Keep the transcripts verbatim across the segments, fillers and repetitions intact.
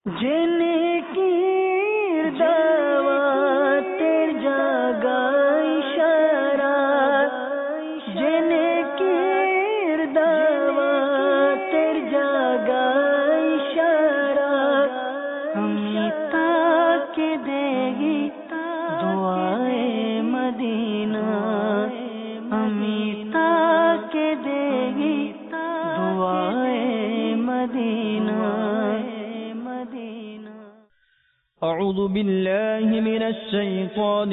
जिनकीर दावतेर जागा इशारा जिनकीर दावतेर जागा इशारा अमिता के देगी दुआए मदीना अमिता के देगी दुआए मदीना। أعوذ بالله من الشيطان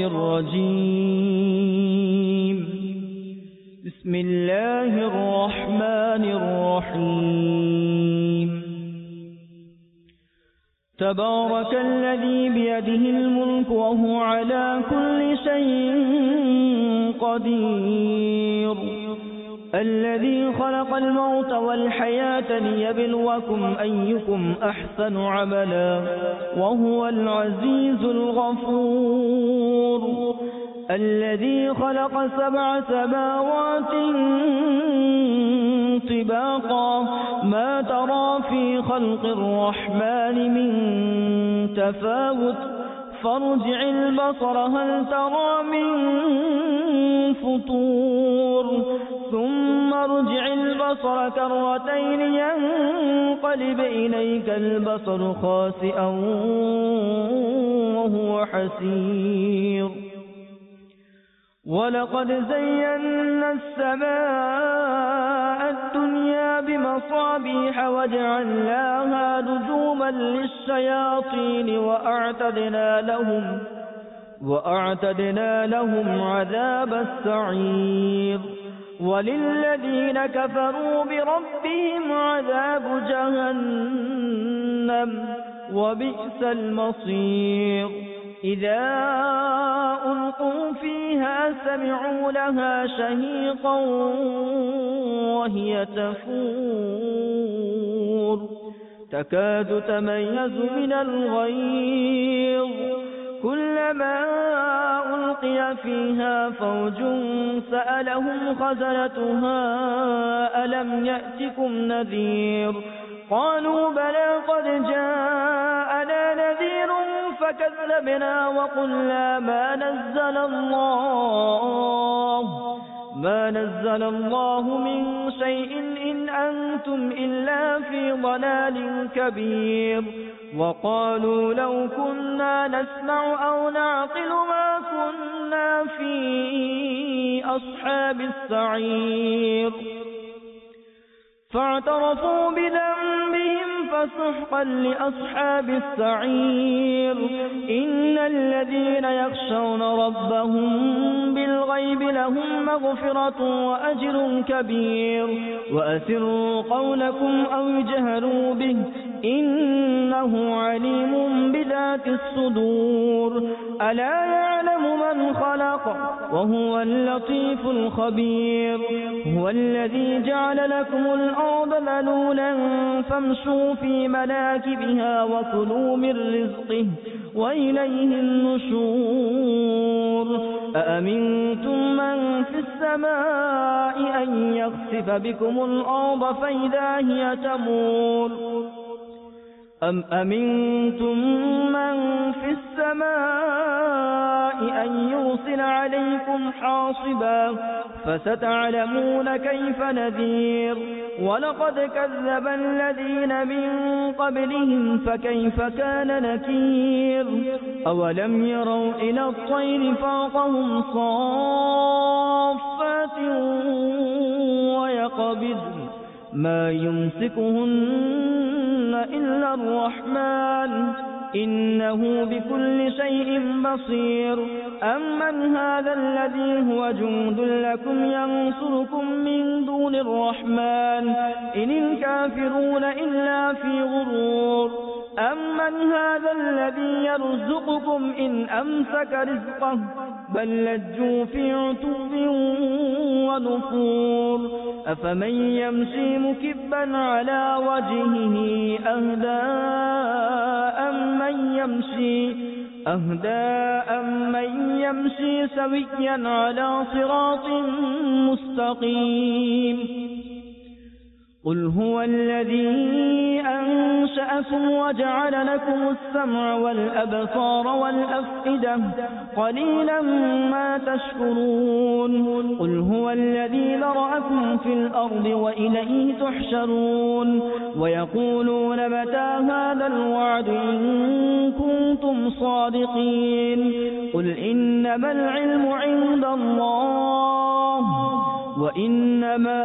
الرجيم. بسم الله الرحمن الرحيم. تبارك الذي بيده الملك وهو على كل شيء قدير. الذي خلق الموت والحياة ليبلوكم أيكم أحسن عملا وهو العزيز الغفور. الذي خلق سبع سماوات طباقا ما ترى في خلق الرحمن من تفاوت فارجع البصر هل ترى من فطور ثم ارجع البصر كرتين ينقلب إليك البصر خاسئا وهو حسير. ولقد زينا السماء الدنيا بمصابيح وجعلناها رجوما للشياطين وأعتدنا لهم وأعتدنا لهم عذاب السعير. وللذين كفروا بربهم عذاب جهنم وبئس المصير. إذا ألقوا فيها سمعوا لها شهيقا وهي تفور تكاد تميز من الغيظ كلما ألقي فيها فوج سألهم خزنتها ألم يأتكم نذير قالوا بلى قد جاءنا نذير فكذبنا وقلنا ما نزل الله ما نزل الله من شيء إن أنتم إلا في ضلال كبير. وقالوا لو كنا نسمع أو نعقل ما كنا في أصحاب السعير. فاعترفوا بذنبهم فسحقا لأصحاب السعير. إن الذين يخشون ربهم بالغيب لهم مغفرة وأجر كبير. وأسروا قولكم أو اجهروا به إنه عليم بذات الصدور. ألا يعلم من خلق وهو اللطيف الخبير. هو الذي جعل لكم الأرض ذلولا فامشوا في مناكبها وكلوا من رزقه وإليه النشور. أأمنتم من في السماء أن يخسف بكم الأرض فإذا هي تمور أم أمنتم من في السماء أن يرسل عليكم حاصبا فستعلمون كيف نذير. ولقد كذب الذين من قبلهم فكيف كان نكير. أولم يروا إلى الطير فوقهم صافات ويقبضن ما يمسكهن إلا الرحمن إنه بكل شيء بصير. أمن هذا الذي هو جند لكم ينصركم من دون الرحمن إن الكافرون إلا في غرور. أمن هذا الذي يرزقكم إن أمسك رزقه بل لجوا في عتب ونفور. أفمن يمشي مكبا على وجهه أهدى أمن يمشي أهدى أمن يمشي سويا على صراط مستقيم. قل هو الذي أنشأكم وجعل لكم السمع والأبصار والأفئدة قليلا ما تشكرون قل هو الذي ذرأكم في الأرض وإليه تحشرون ويقولون متى هذا الوعد إن كنتم صادقين قل إنما العلم عند الله وإنما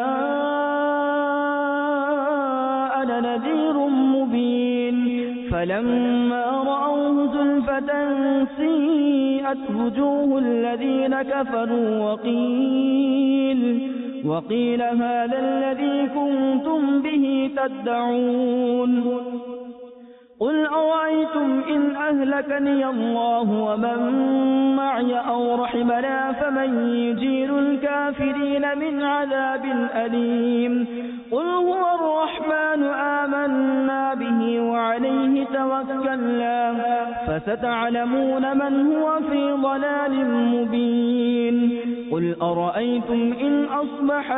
أنا نذير مبين فلما رأوه زلفة سيئت وجوه الذين كفروا وقيل وقيل هذا الذي كنتم به تدعون قل أرأيتم إن أهلكني الله ومن معي أو رحمنا فمن يجير الكافرين من عذاب أليم قل هو الرحمن آمنا به وعليه توكلنا فستعلمون من هو في ضلال مبين قل أرأيتم إن أصبح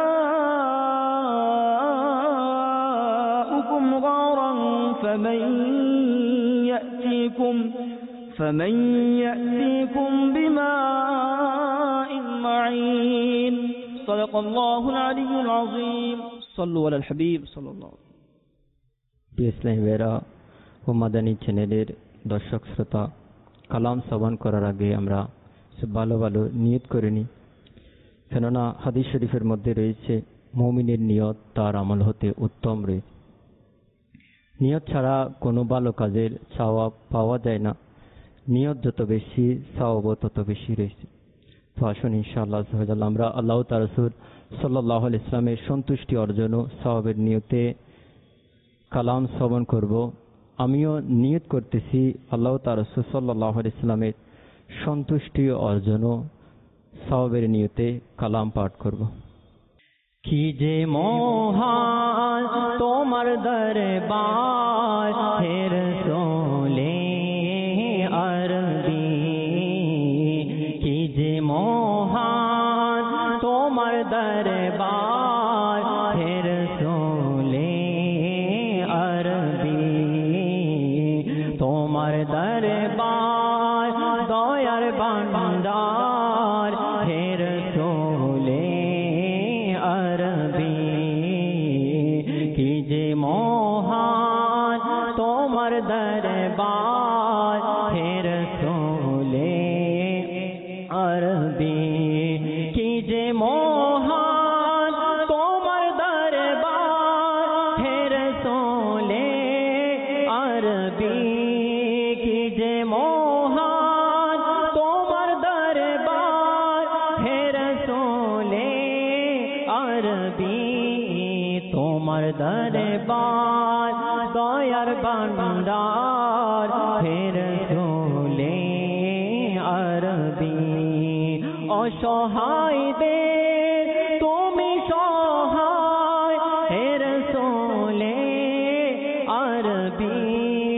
ماؤكم غارا فمن يأتيكم فمن يأتيكم بماء معين صدق الله العلي العظيم صلوا على الحبيب صلى الله عليه وسلم ইসলামী বেরা ও মাদানী চ্যানেলের দর্শক শ্রোতা, কালাম শ্রবণ করার আগে আমরা ভালো ভালো নিয়ত করে নিই, কেননা হাদিস শরীফের মধ্যে রয়েছে মুমিনের নিয়ত তার আমল হতে উত্তম রয়েছে। নিয়ত ছাড়া কোনো ভালো কাজের সওয়াব পাওয়া যায় না। নিয়ত যত বেশি সওয়াবও তত বেশি রয়েছে। তো আসুন ইনশাআল্লাহ আমরা আল্লাহ তাআলা রাসূল সাল্লাল্লাহু আলাইহি ওয়াসাল্লামের সন্তুষ্টি অর্জন ও সওয়াবের নিয়তে কালাম শ্রবণ করব। আমিও নিয়ত করতেছি আল্লাহ তাআলা রাসূল সাল্লাল্লাহু আলাইহি ওয়াসাল্লামের সন্তুষ্টি অর্জন ও সওয়াবের নিয়তে কালাম পাঠ করব। কি যে মহান তোমার দরবার হে রাসূলে আরবি, কি যে মহান তোমার দরবার হে রাসূলে আরবি, তোমার দরবার দয়ার ভান্ডার হে রাসূলে আরবি, কি যে মহান তোমার দরবার হে রাসূলে আরবি, কি যে মহান তোমার দরবার হে রাসূলে আরবি, কি যে মহান তোমার দরবার হে রাসূলে আরবি, তোমার দরবার দয়ার ভান্ডার হে রাসূলে আরবি, অসহায়দের তুমি সহায় হে রাসূলে আরবি,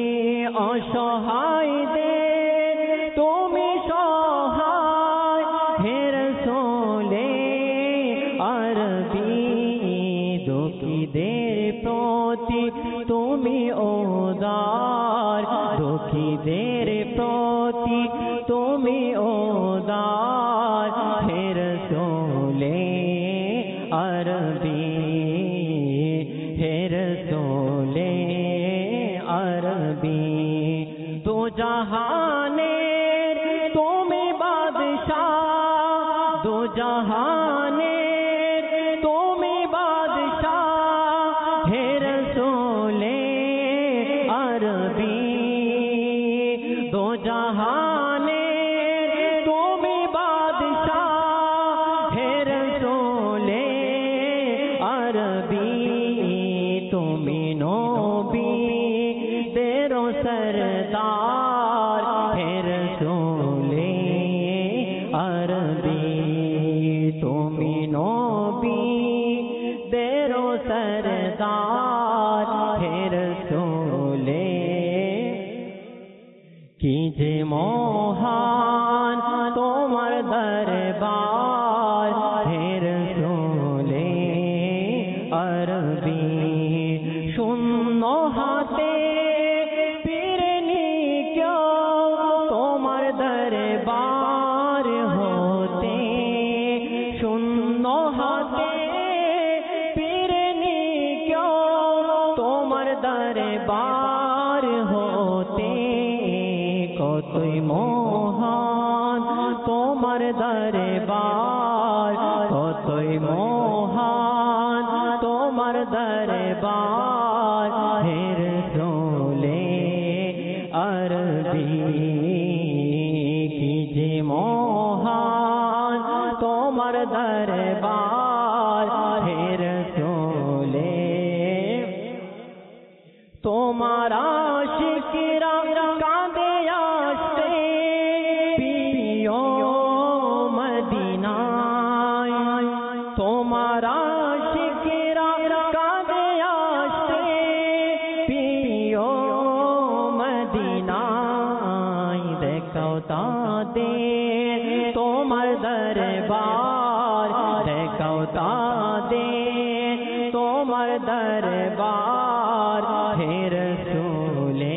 অসহায়দের তুমি সহায় হে রাসূলে আরবি, দুঃখীদের প্রতি তুমি উদার, দুঃখীদের প্রতি তুমি উদার হে রাসূলে আরবি, হে রাসূলে আরবি, দু জাহানের তুমি বাদশাহ, দু জাহানের তুমি বাদশাহ হে রাসূলে আরবি, দু জাহানের তুমি বাদশাহ হে রাসূলে আরবি, তুমি নবী তেরো সরদার হে রাসূলে আরবি, তুমি নবী তেরো সরদার হে রাসূলে, কি যে মহান তোমার দরবার হে রাসূলে আরবি, কতই মহান তোমার দরবার, কতই মহান তোমার দরবার, হে রাসূলে আরবি কি যে মহান তোমার দরবার, হে রাসূলে তোমার আশিকরা কাঁদে আসতে প্রিয় মদিনায়, তোমার আশিকরা কাঁদে আসতে প্রিয় মদিনায়, দেখাও তাদের তোমার দরবার, দেখাও তাদের তোমার দরবার, হে রাসূলে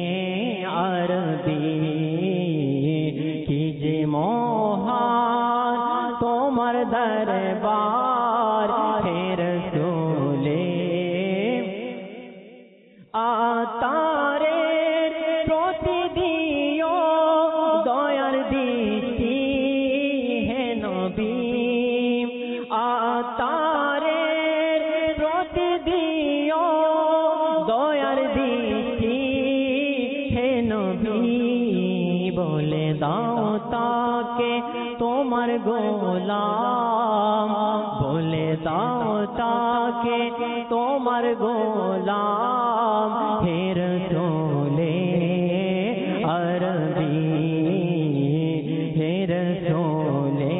আরবি কি যে মহান তোমার দরবার, হে রাসূলে আতারের প্রতিদিও দয়ার দৃষ্টি, হে নবী আতারের প্রতিদিও দয়ার দৃষ্টি, হে নবী বলে দাও তাকে তোমার গোলাম, বলে দাও তাকে তোমার গোলাম, হে রাসূলে আরবি, হে রাসূলে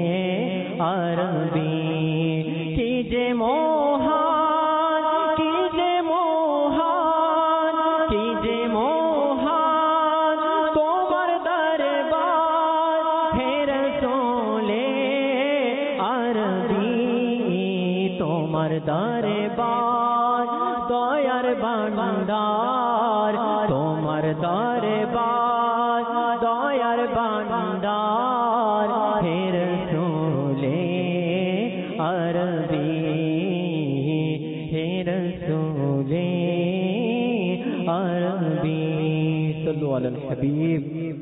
আরবি কি যে মহান, কি যে মহান, কি যে মহান তোমার দরবার, হে রাসূলে আরবি তোমার দরবার দয়ার ভান্ডার, তোমার দরবার দয়ার ভান্ডার, হে রাসূলে আরবি, হে রাসূলে আরবি। সাল্লু আলাল হাবিব।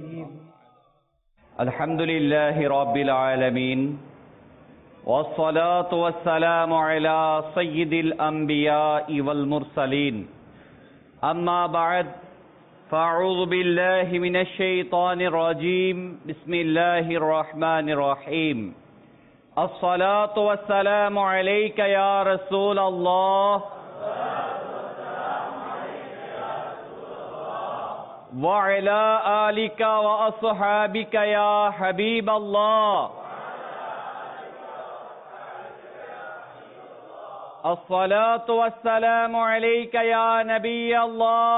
আলহামদুলিল্লাহি রাব্বিল আলামিন والصلاة والسلام على سيد الأنبياء والمرسلين أما بعد فأعوذ بالله من الشيطان الرجيم بسم الله الرحمن الرحيم الصلاة والسلام عليك يا رسول الله وعلى آلك وأصحابك يا حبيب الله الصلاة والسلام عليك يا نبي الله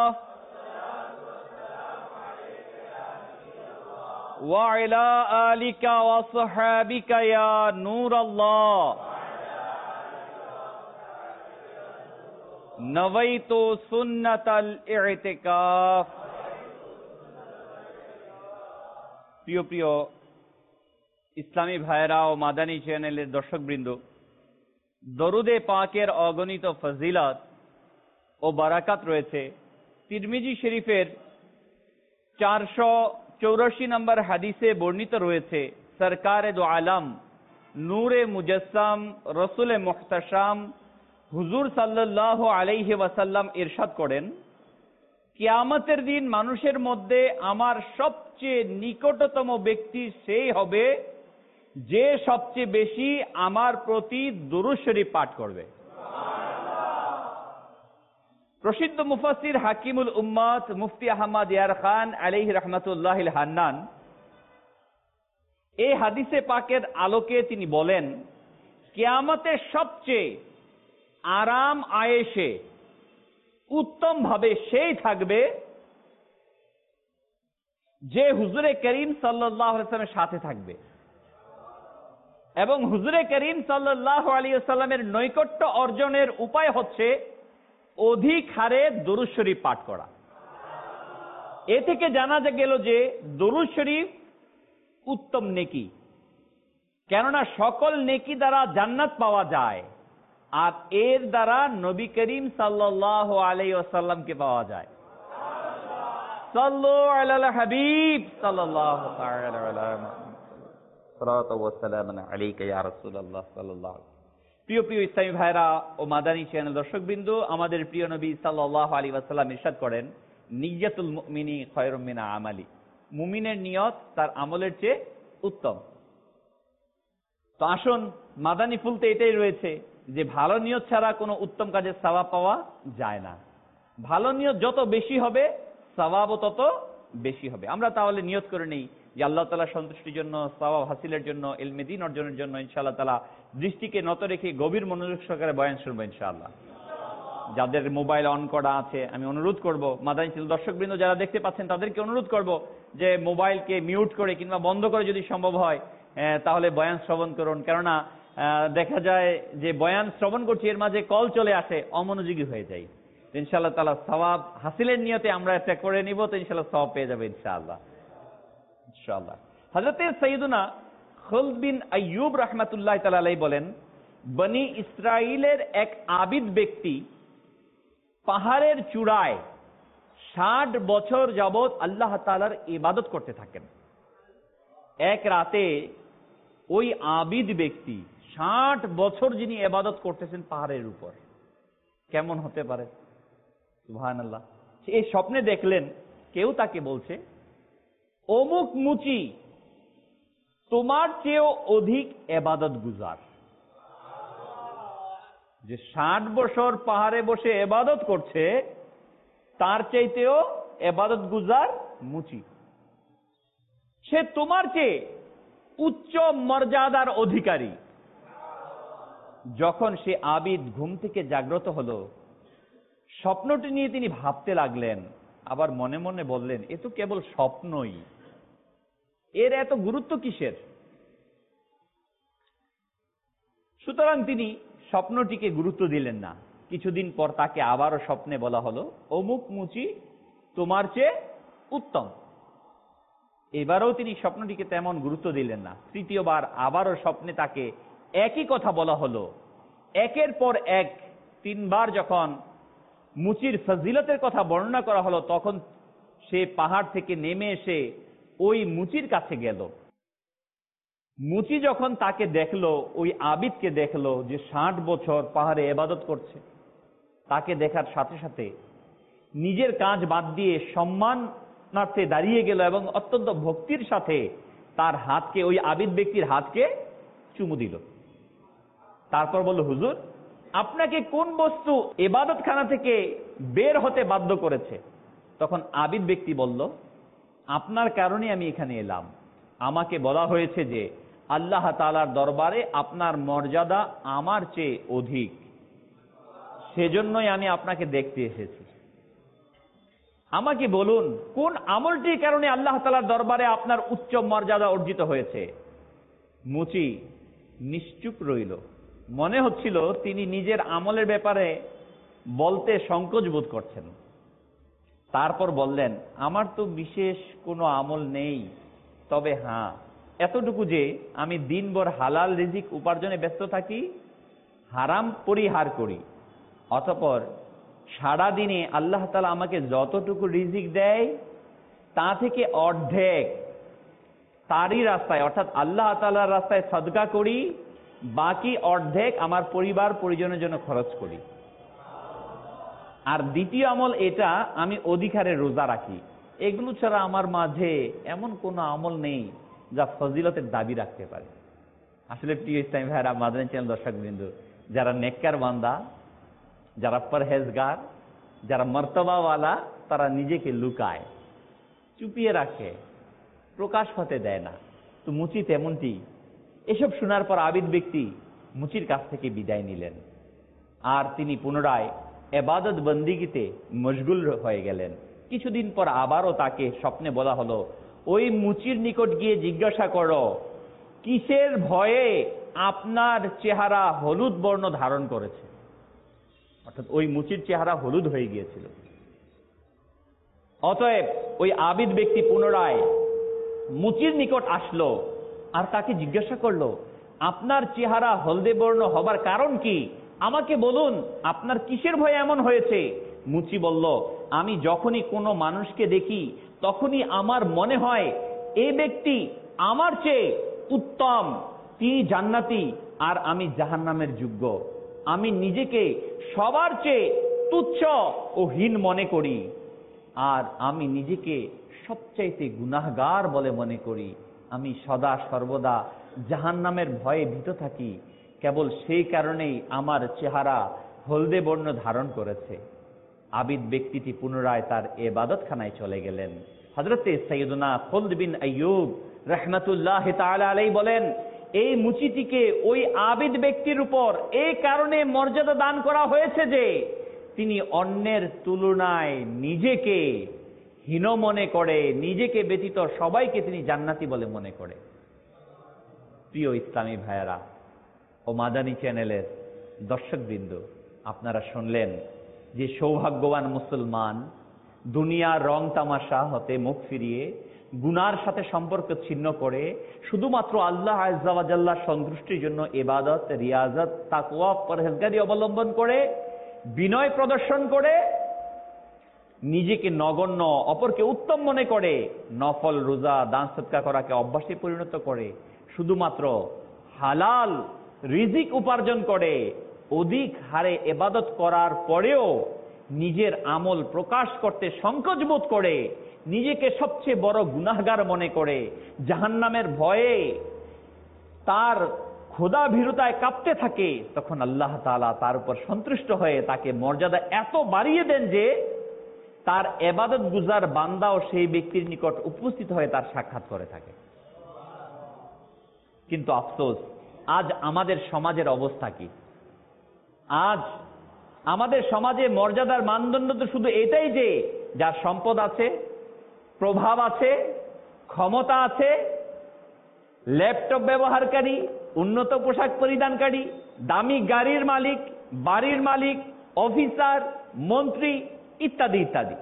وعلى آلك وصحابك يا نور الله نويت سنة الاعتكاف প্রিয় প্রিয় ইসলামী ভাইরা ও মাদানী চ্যানেলের দর্শকবৃন্দ, দরুদে পাকের অগণিত ফজিলত ও বারাকাত রয়েছে। তিরমিজি শরীফের চারশো চৌরাশি নম্বর হাদিসে বর্ণিত রয়েছে, সরকারে দো আলম নূরে মুজাসসাম রসুলে মুহতাশাম হুজুর সাল্লাল্লাহু আলাইহি ওয়াসাল্লাম ইরশাদ করেন, কিয়ামতের দিন মানুষের মধ্যে আমার সবচেয়ে নিকটতম ব্যক্তি সেই হবে যে সবচেয়ে বেশি আমার প্রতি দুরূদ শরীফ পাঠ করবে। প্রসিদ্ধ মুফাসসির হাকিমুল উম্মাত মুফতি আহমদ ইয়ার খান আলাইহি রাহমাতুল্লাহিল হান্নান এই হাদিসে পাকের আলোকে তিনি বলেন, কিয়ামতের সবচেয়ে আরাম আয়েশে উত্তম ভাবে সেই থাকবে যে হুজুরে করিম সাল্লাল্লাহু আলাইহি ওয়াসাল্লামের সাথে থাকবে এবং হুজুরে করিম সাল্লাল্লাহু আলাইহি ওয়াসাল্লামের নৈকট্য অর্জনের উপায় হচ্ছে অধিক হারে দরুদ শরীফ পাঠ করা। এ থেকে জানা গেল যে দরুদ শরীফ উত্তম নেকি, কেননা সকল নেকি দ্বারা জান্নাত পাওয়া যায় আর এর দ্বারা নবী করিম সাল্লাল্লাহু আলাইহি ওয়াসাল্লামকে পাওয়া যায়। সাল্লু আলাল হাবিব সাল্লাল্লাহু তাআলা আলাইহি সাল্লাতু ওয়া সালামু আলাইকা ইয়া রাসূলুল্লাহ সাল্লাল্লাহু। প্রিয় প্রিয় ইসলামী ভাইরা ও মাদানী চ্যানেল দর্শকবৃন্দ, আমাদের প্রিয় নবী সাল্লাল্লাহু আলাইহি ওয়াসাল্লাম ইরশাদ করেন, নিয়াতুল মুমিনি খায়রুম মিন আমালি। মুমিনের নিয়ত তার আমলের চেয়ে উত্তম। তো আসুন, মাদানী ফুলতে এটাই রয়েছে যে ভালো নিয়ত ছাড়া কোনো উত্তম কাজের সওয়াব পাওয়া যায় না। ভালো নিয়ত যত বেশি হবে সওয়াবও তত বেশি হবে। আমরা তাহলে নিয়ত করে নেই যে আল্লাহ তাআলা সন্তুষ্টির জন্য, সওয়াব হাসিলের জন্য, ইলমে দ্বীন অর্জনের জন্য ইনশাআল্লাহ তাআলা দৃষ্টিকে নত রেখে গভীর মনোযোগ সহকারে বয়ান শুনবো ইনশাআল্লাহ। যাদের মোবাইল অন করা আছে আমি অনুরোধ করব, মাদানী চ্যানেল দর্শকবৃন্দ যারা দেখতে পাচ্ছেন তাদেরকে অনুরোধ করব যে মোবাইলকে মিউট করে কিংবা বন্ধ করে যদি সম্ভব হয় তাহলে বয়ান শ্রবণ করুন। কেননা দেখা যায় যে বয়ান শ্রবণ করছি, এর মাঝে কল চলে আসে, অমনোযোগী হয়ে যায়। ইনশাআল্লাহ তাআলা সওয়াব হাসিলের নিয়তে আমরা এটা করে নিব, তো ইনশাআল্লাহ সওয়াব পেয়ে যাবে ইনশাআল্লাহ ইনশাআল্লাহ। হযরতে সাইয়্যিদুনা খালদ বিন আইয়ুব রাহমাতুল্লাহি তাআলা আলাইহি বলেন, বনি ইসরাইলের এক আবিদ ব্যক্তি পাহাড়ের চূড়ায় ষাট বছর যাবৎ আল্লাহ তাআলার ইবাদত করতে থাকেন। এক রাতে ওই আবিদ ব্যক্তি ষাট বছর যিনি ইবাদত করতেছেন পাহাড়ের উপর, কেমন হতে পারে? সুবহানাল্লাহ। এই স্বপ্নে দেখলেন কেউ তাকে বলছে, অমুক মুচি তোমার চেয়েও অধিক ইবাদত গুজার। যে ষাট বছর পাহাড়ে বসে ইবাদত করছে তার চাইতেও ইবাদত গুজার মুচি, সে তোমার চেয়ে উচ্চ মর্যাদার অধিকারী। যখন সে আবিদ ঘুম থেকে জাগ্রত হলো, স্বপ্নটি নিয়ে তিনি ভাবতে লাগলেন, আবার মনে মনে বললেন, এ তো কেবল স্বপ্নই, এর এত গুরুত্ব কিসের? সুতরাং তিনি স্বপ্নটিকে গুরুত্ব দিলেন না। কিছুদিন পর তাকে আবারও স্বপ্নে বলা হলো, অমুক মুচি তোমার চেয়ে উত্তম। এবারও তিনি স্বপ্নটিকে তেমন গুরুত্ব দিলেন না। তৃতীয়বার আবারও স্বপ্নে তাকে একই কথা বলা হলো। একের পর এক তিনবার যখন মুচির ফজিলতের কথা বর্ণনা করা হলো, তখন সে পাহাড় থেকে নেমে এসে ওই মুচির কাছে গেল। মুচি যখন তাকে দেখলো, ওই আবিদকে দেখলো যে ষাট বছর পাহাড়ে ইবাদত করছে, তাকে দেখার সাথে সাথে নিজের কাজ বাদ দিয়ে সম্মানার্থে দাঁড়িয়ে গেল এবং অত্যন্ত ভক্তির সাথে তার হাতকে, ওই আবিদ ব্যক্তির হাতকে চুমু দিল। তারপর বলল, হুজুর আপনাকে কোন বস্তু ইবাদতখানা থেকে বের হতে বাধ্য করেছে? তখন আবিদ ব্যক্তি বলল, আপনার কারণে আমি এখানে এলাম। আমাকে বলা হয়েছে যে আল্লাহ তাআলার দরবারে আপনার মর্যাদা আমার চেয়ে অধিক, সেজন্যই আমি আপনাকে দেখতে এসেছি। আমাকে বলুন, কোন আমলটির কারণে আল্লাহ তাআলার দরবারে আপনার উচ্চ মর্যাদা অর্জিত হয়েছে? মুচি নিশ্চুপ রইল। মনে হচ্ছিল তিনি নিজের আমলের ব্যাপারে বলতে সংকোচ বোধ করছেন। তারপর বললেন, আমার তো বিশেষ কোনো আমল নেই, তবে হ্যাঁ এতটুকু যে আমি দিনভর হালাল রিজিক উপার্জনে ব্যস্ত থাকি, হারাম পরিহার করি। অতঃপর সারা দিনে আল্লাহ তাআলা আমাকে যতটুকু রিজিক দেয় তা থেকে অর্ধেক তারই রাস্তায়, অর্থাৎ আল্লাহ তাআলার রাস্তায় সাদকা করি, বাকি অর্ধেক আমার পরিবার পরিজনের জন্য খরচ করি। আর দ্বিতীয় আমল এটা, আমি অধিকারে রোজা রাখি। এগুলো ছাড়া আমার মাঝে এমন কোনো আমল নেই যা ফজিলতের দাবি রাখতে পারে। আসলে প্রিয় ইসলামী ভাইরা, মাদানী চ্যানেল দর্শকবৃন্দ, যারা নেককার বান্দা, যারা পরহেজগার, যারা মর্তবাওয়ালা, তারা নিজেকে লুকায়, চুপিয়ে রাখে, প্রকাশ হতে দেয় না। তো মুচি তেমনটি। এসব শোনার পর আবিদ ব্যক্তি মুচির কাছ থেকে বিদায় নিলেন, আর তিনি পুনরায় ইবাদত বন্দিগিতে মশগুল হয়ে গেলেন। কিছুদিন পর আবারও তাকে স্বপ্নে বলা হলো, ওই মুচির নিকট গিয়ে জিজ্ঞাসা করো, কিসের ভয়ে আপনার চেহারা হলুদ বর্ণ ধারণ করেছে? অর্থাৎ ওই মুচির চেহারা হলুদ হয়ে গিয়েছিল। অতএব ওই আবিদ ব্যক্তি পুনরায় মুচির নিকট আসলো আর তাকে জিজ্ঞাসা করলো, আপনার চেহারা হলদে বর্ণ হবার কারণ কি? আমাকে বলুন, আপনার কিসের ভয়ে এমন হয়েছে? মুচি বলল, আমি যখনই কোনো মানুষকে দেখি তখনই আমার মনে হয় এই ব্যক্তি আমার চেয়ে উত্তম, তিনি জান্নাতি আর আমি জাহান্নামের যোগ্য। আমি নিজেকে সবার চেয়ে তুচ্ছ ও হীন মনে করি, আর আমি নিজেকে সবচাইতে গুনাহগার বলে মনে করি। আমি সদা সর্বদা জাহান্নামের ভয়ে ভীত থাকি। কেবল সেই কারণেই আমার চেহারা হলদে বর্ণ ধারণ করেছে। আবিদ ব্যক্তিটি পুনরায় তার ইবাদতখানায় চলে গেলেন। হযরতে সাইয়্যিদুনা খুলদ বিন আইয়ুব রাহমাতুল্লাহি তাআলা আলাইহি বলেন, এই মুচিটিকে ওই আবিদ ব্যক্তির উপর এই কারণে মর্যাদা দান করা হয়েছে যে তিনি অন্যের তুলনায় নিজেকে হীন মনে করে, নিজেকে ব্যতীত সবাইকে তিনি জান্নাতি বলে মনে করে। প্রিয় ইসলামী ভাইয়েরা ও মাদানী চ্যানেলের দর্শকবৃন্দ, আপনারা শুনলেন যে সৌভাগ্যবান মুসলমান দুনিয়ার রং তামাশা হতে মুখ ফিরিয়ে গুনার সাথে সম্পর্ক ছিন্ন করে শুধুমাত্র আল্লাহ আযজা ওয়া জাল্লার সন্তুষ্টির জন্য ইবাদত, রিয়াজত, তাকওয়া, পরহেজগারি অবলম্বন করে বিনয় প্রদর্শন করে নিজেকে নগণ্য, অপরকে উত্তম মনে করে নফল রোজা, দান সদকা করাকে অভ্যাসে পরিণত করে শুধুমাত্র হালাল রিজিক উপার্জন করে অধিক হারে ইবাদত করার পরেও নিজের আমল প্রকাশ করতে সংকোচ বোধ করে, নিজেকে সবচেয়ে বড় গুনাহগার মনে করে, জাহান্নামের ভয়ে তার খোদা ভীরুতায় কাঁপতে থাকে, তখন আল্লাহ তাআলা তার উপর সন্তুষ্ট হয়ে তাকে মর্যাদা এত বাড়িয়ে দেন যে তার ইবাদত গুজার বান্দাও সেই ব্যক্তির নিকট উপস্থিত হয়ে তার সাক্ষাৎ করে থাকে। কিন্তু আফসোস, আজ আমাদের সমাজের অবস্থা কি? আজ আমাদের সমাজে মর্যাদার মানদণ্ড তো শুধু এটাই যে যার সম্পদ আছে, প্রভাব আছে, ক্ষমতা আছে, ল্যাপটপ ব্যবহারকারী, উন্নত পোশাক পরিধানকারী, দামি গাড়ির মালিক, বাড়ির মালিক, অফিসার, মন্ত্রী ইত্যাদি ইত্যাদি।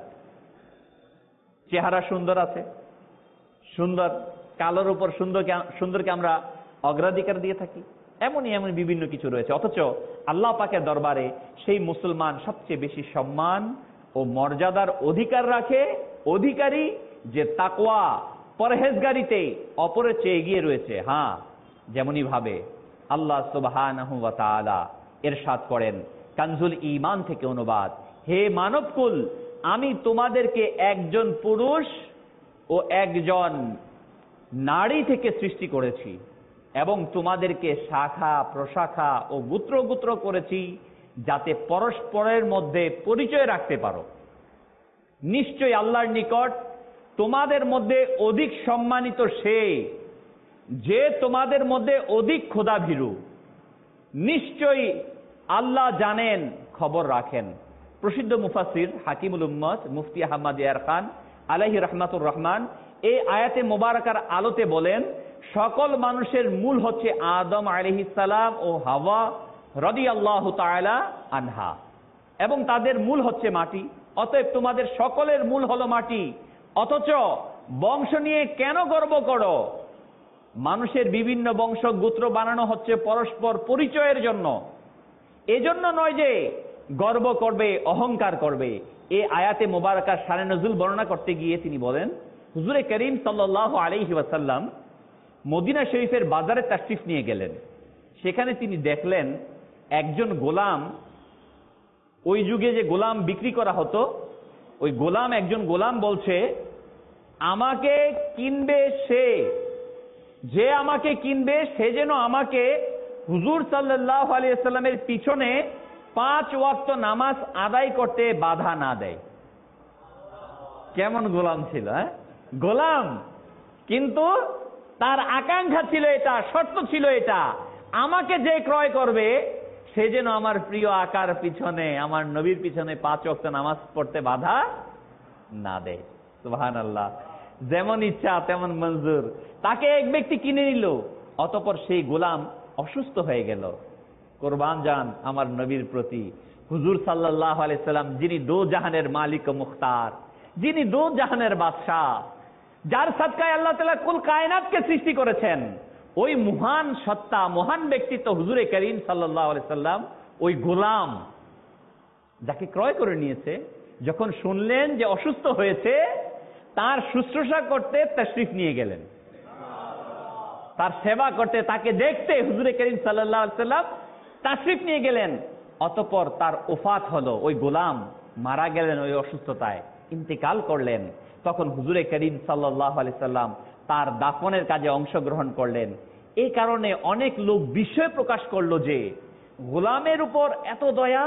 চেহারা সুন্দর আছে, সুন্দর কালোর উপর সুন্দর সুন্দরকে আমরা অগ্রাধিকার দিয়ে থাকি, এমনই এমন বিভিন্ন কিছু রয়েছে। অথচ আল্লাহ পাকের দরবারে সেই মুসলমান সবচেয়ে বেশি সম্মান ও মর্যাদার অধিকার রাখে, অধিকারী যে তাকওয়া পরহেজগারিতে অপরের চেয়ে এগিয়ে রয়েছে। হ্যাঁ, যেমনই ভাবে আল্লাহ সুবহানাহু ওয়া তাআলা ইরশাদ করেন, কানজুল ঈমান থেকে অনুবাদ, হে মানবকুল, আমি তোমাদেরকে একজন পুরুষ ও একজন নারী থেকে সৃষ্টি করেছি এবং তোমাদেরকে শাখা প্রশাখা ও গোত্র গোত্র করেছি যাতে পরস্পরের মধ্যে পরিচয় রাখতে পারো। নিশ্চয়ই আল্লাহর নিকট তোমাদের মধ্যে অধিক সম্মানিত সে যে তোমাদের মধ্যে অধিক খোদাভীরু। নিশ্চয়ই আল্লাহ জানেন, খবর রাখেন। প্রসিদ্ধ মুফাসসির হাকিমুল উম্মত মুফতি আহমদ ইয়ার খান আলাইহি রাহমাতুর রহমান এই আয়াতে মোবারকার আলোতে বলেন, সকল মানুষের মূল হচ্ছে আদম আলাইহিস সালাম ও হাওয়া রাদিয়াল্লাহু তাআলা আনহা, এবং তাদের মূল হচ্ছে মাটি। অতএব তোমাদের সকলের মূল হলো মাটি। অথচ বংশ নিয়ে কেন গর্ব করো? মানুষের বিভিন্ন বংশ গোত্র বানানো হচ্ছে পরস্পর পরিচয়ের জন্য, এজন্য নয় যে গর্ব করবে, অহংকার করবে। এই আয়াতে মোবারকার শানে নজুল বর্ণনা করতে গিয়ে তিনি বলেন, হুজুরে করিম সাল্লাল্লাহু আলাইহি ওয়াসাল্লাম মদিনা শরীফের বাজারে তাশরিফ নিয়ে গেলেন। সেখানে তিনি দেখলেন একজন গোলাম, ওই যুগে যে গোলাম বিক্রি করা হতো, ওই গোলাম একজন গোলাম বলছে, আমাকে কিনবে সে, যে আমাকে কিনবে সে যেন আমাকে হুজুর সাল্লাল্লাহু আলাইহি ওয়াসাল্লামের পিছনে পাঁচ ওয়াক্ত নামাজ আদায় করতে বাধা না দেয়। কেমন গোলাম ছিল! হ্যাঁ, গোলাম, কিন্তু তার আকাঙ্ক্ষা ছিল এটা, শর্ত ছিল এটা, আমাকে যে ক্রয় করবে সে যেন আমার প্রিয় আকার পিছনে, আমার নবীর পিছনে পাঁচ ওয়াক্ত নামাজ পড়তে বাধা না দেয়। সুবহানাল্লাহ। যেমন ইচ্ছা তেমন মঞ্জুর। তাকে এক ব্যক্তি কিনে নিল, অতঃপর সেই গোলাম অসুস্থ হয়ে গেল। কোরবান যান আমার নবীর প্রতি। হুজুর সাল্লাল্লাহু আলাইহি সাল্লাম, যিনি দো জাহানের মালিক ও মুখতার, যিনি দো জাহানের বাদশাহ, যার সাদকায় আল্লাহ তাআলা কুল কায়নাতকে সৃষ্টি করেছেন, ওই মহান সত্তা, মহান ব্যক্তিত্ব হুজুরে করিম সাল্লাল্লাহু আলাইহি সাল্লাম, ওই গোলাম যাকে ক্রয় করে নিয়েছে, যখন শুনলেন যে অসুস্থ হয়েছে, তার শুশ্রূষা করতে তাশরিফ নিয়ে গেলেন, তার সেবা করতে, তাকে দেখতে হুজুরে করিম সাল্লাল্লাহু আলাইহি সাল্লাম তাশরিফ নিয়ে গেলেন। অতঃপর তার ওফাত হলো, ওই গোলাম মারা গেলেন ওই অসুস্থতায়, ইন্তেকাল করলেন। তখন হুজুরে করিম সাল্লাল্লাহু আলাইহি সাল্লাম তার দাফনের কাজে অংশগ্রহণ করলেন। এই কারণে অনেক লোক বিস্ময় প্রকাশ করলো যে গোলামের উপর এত দয়া।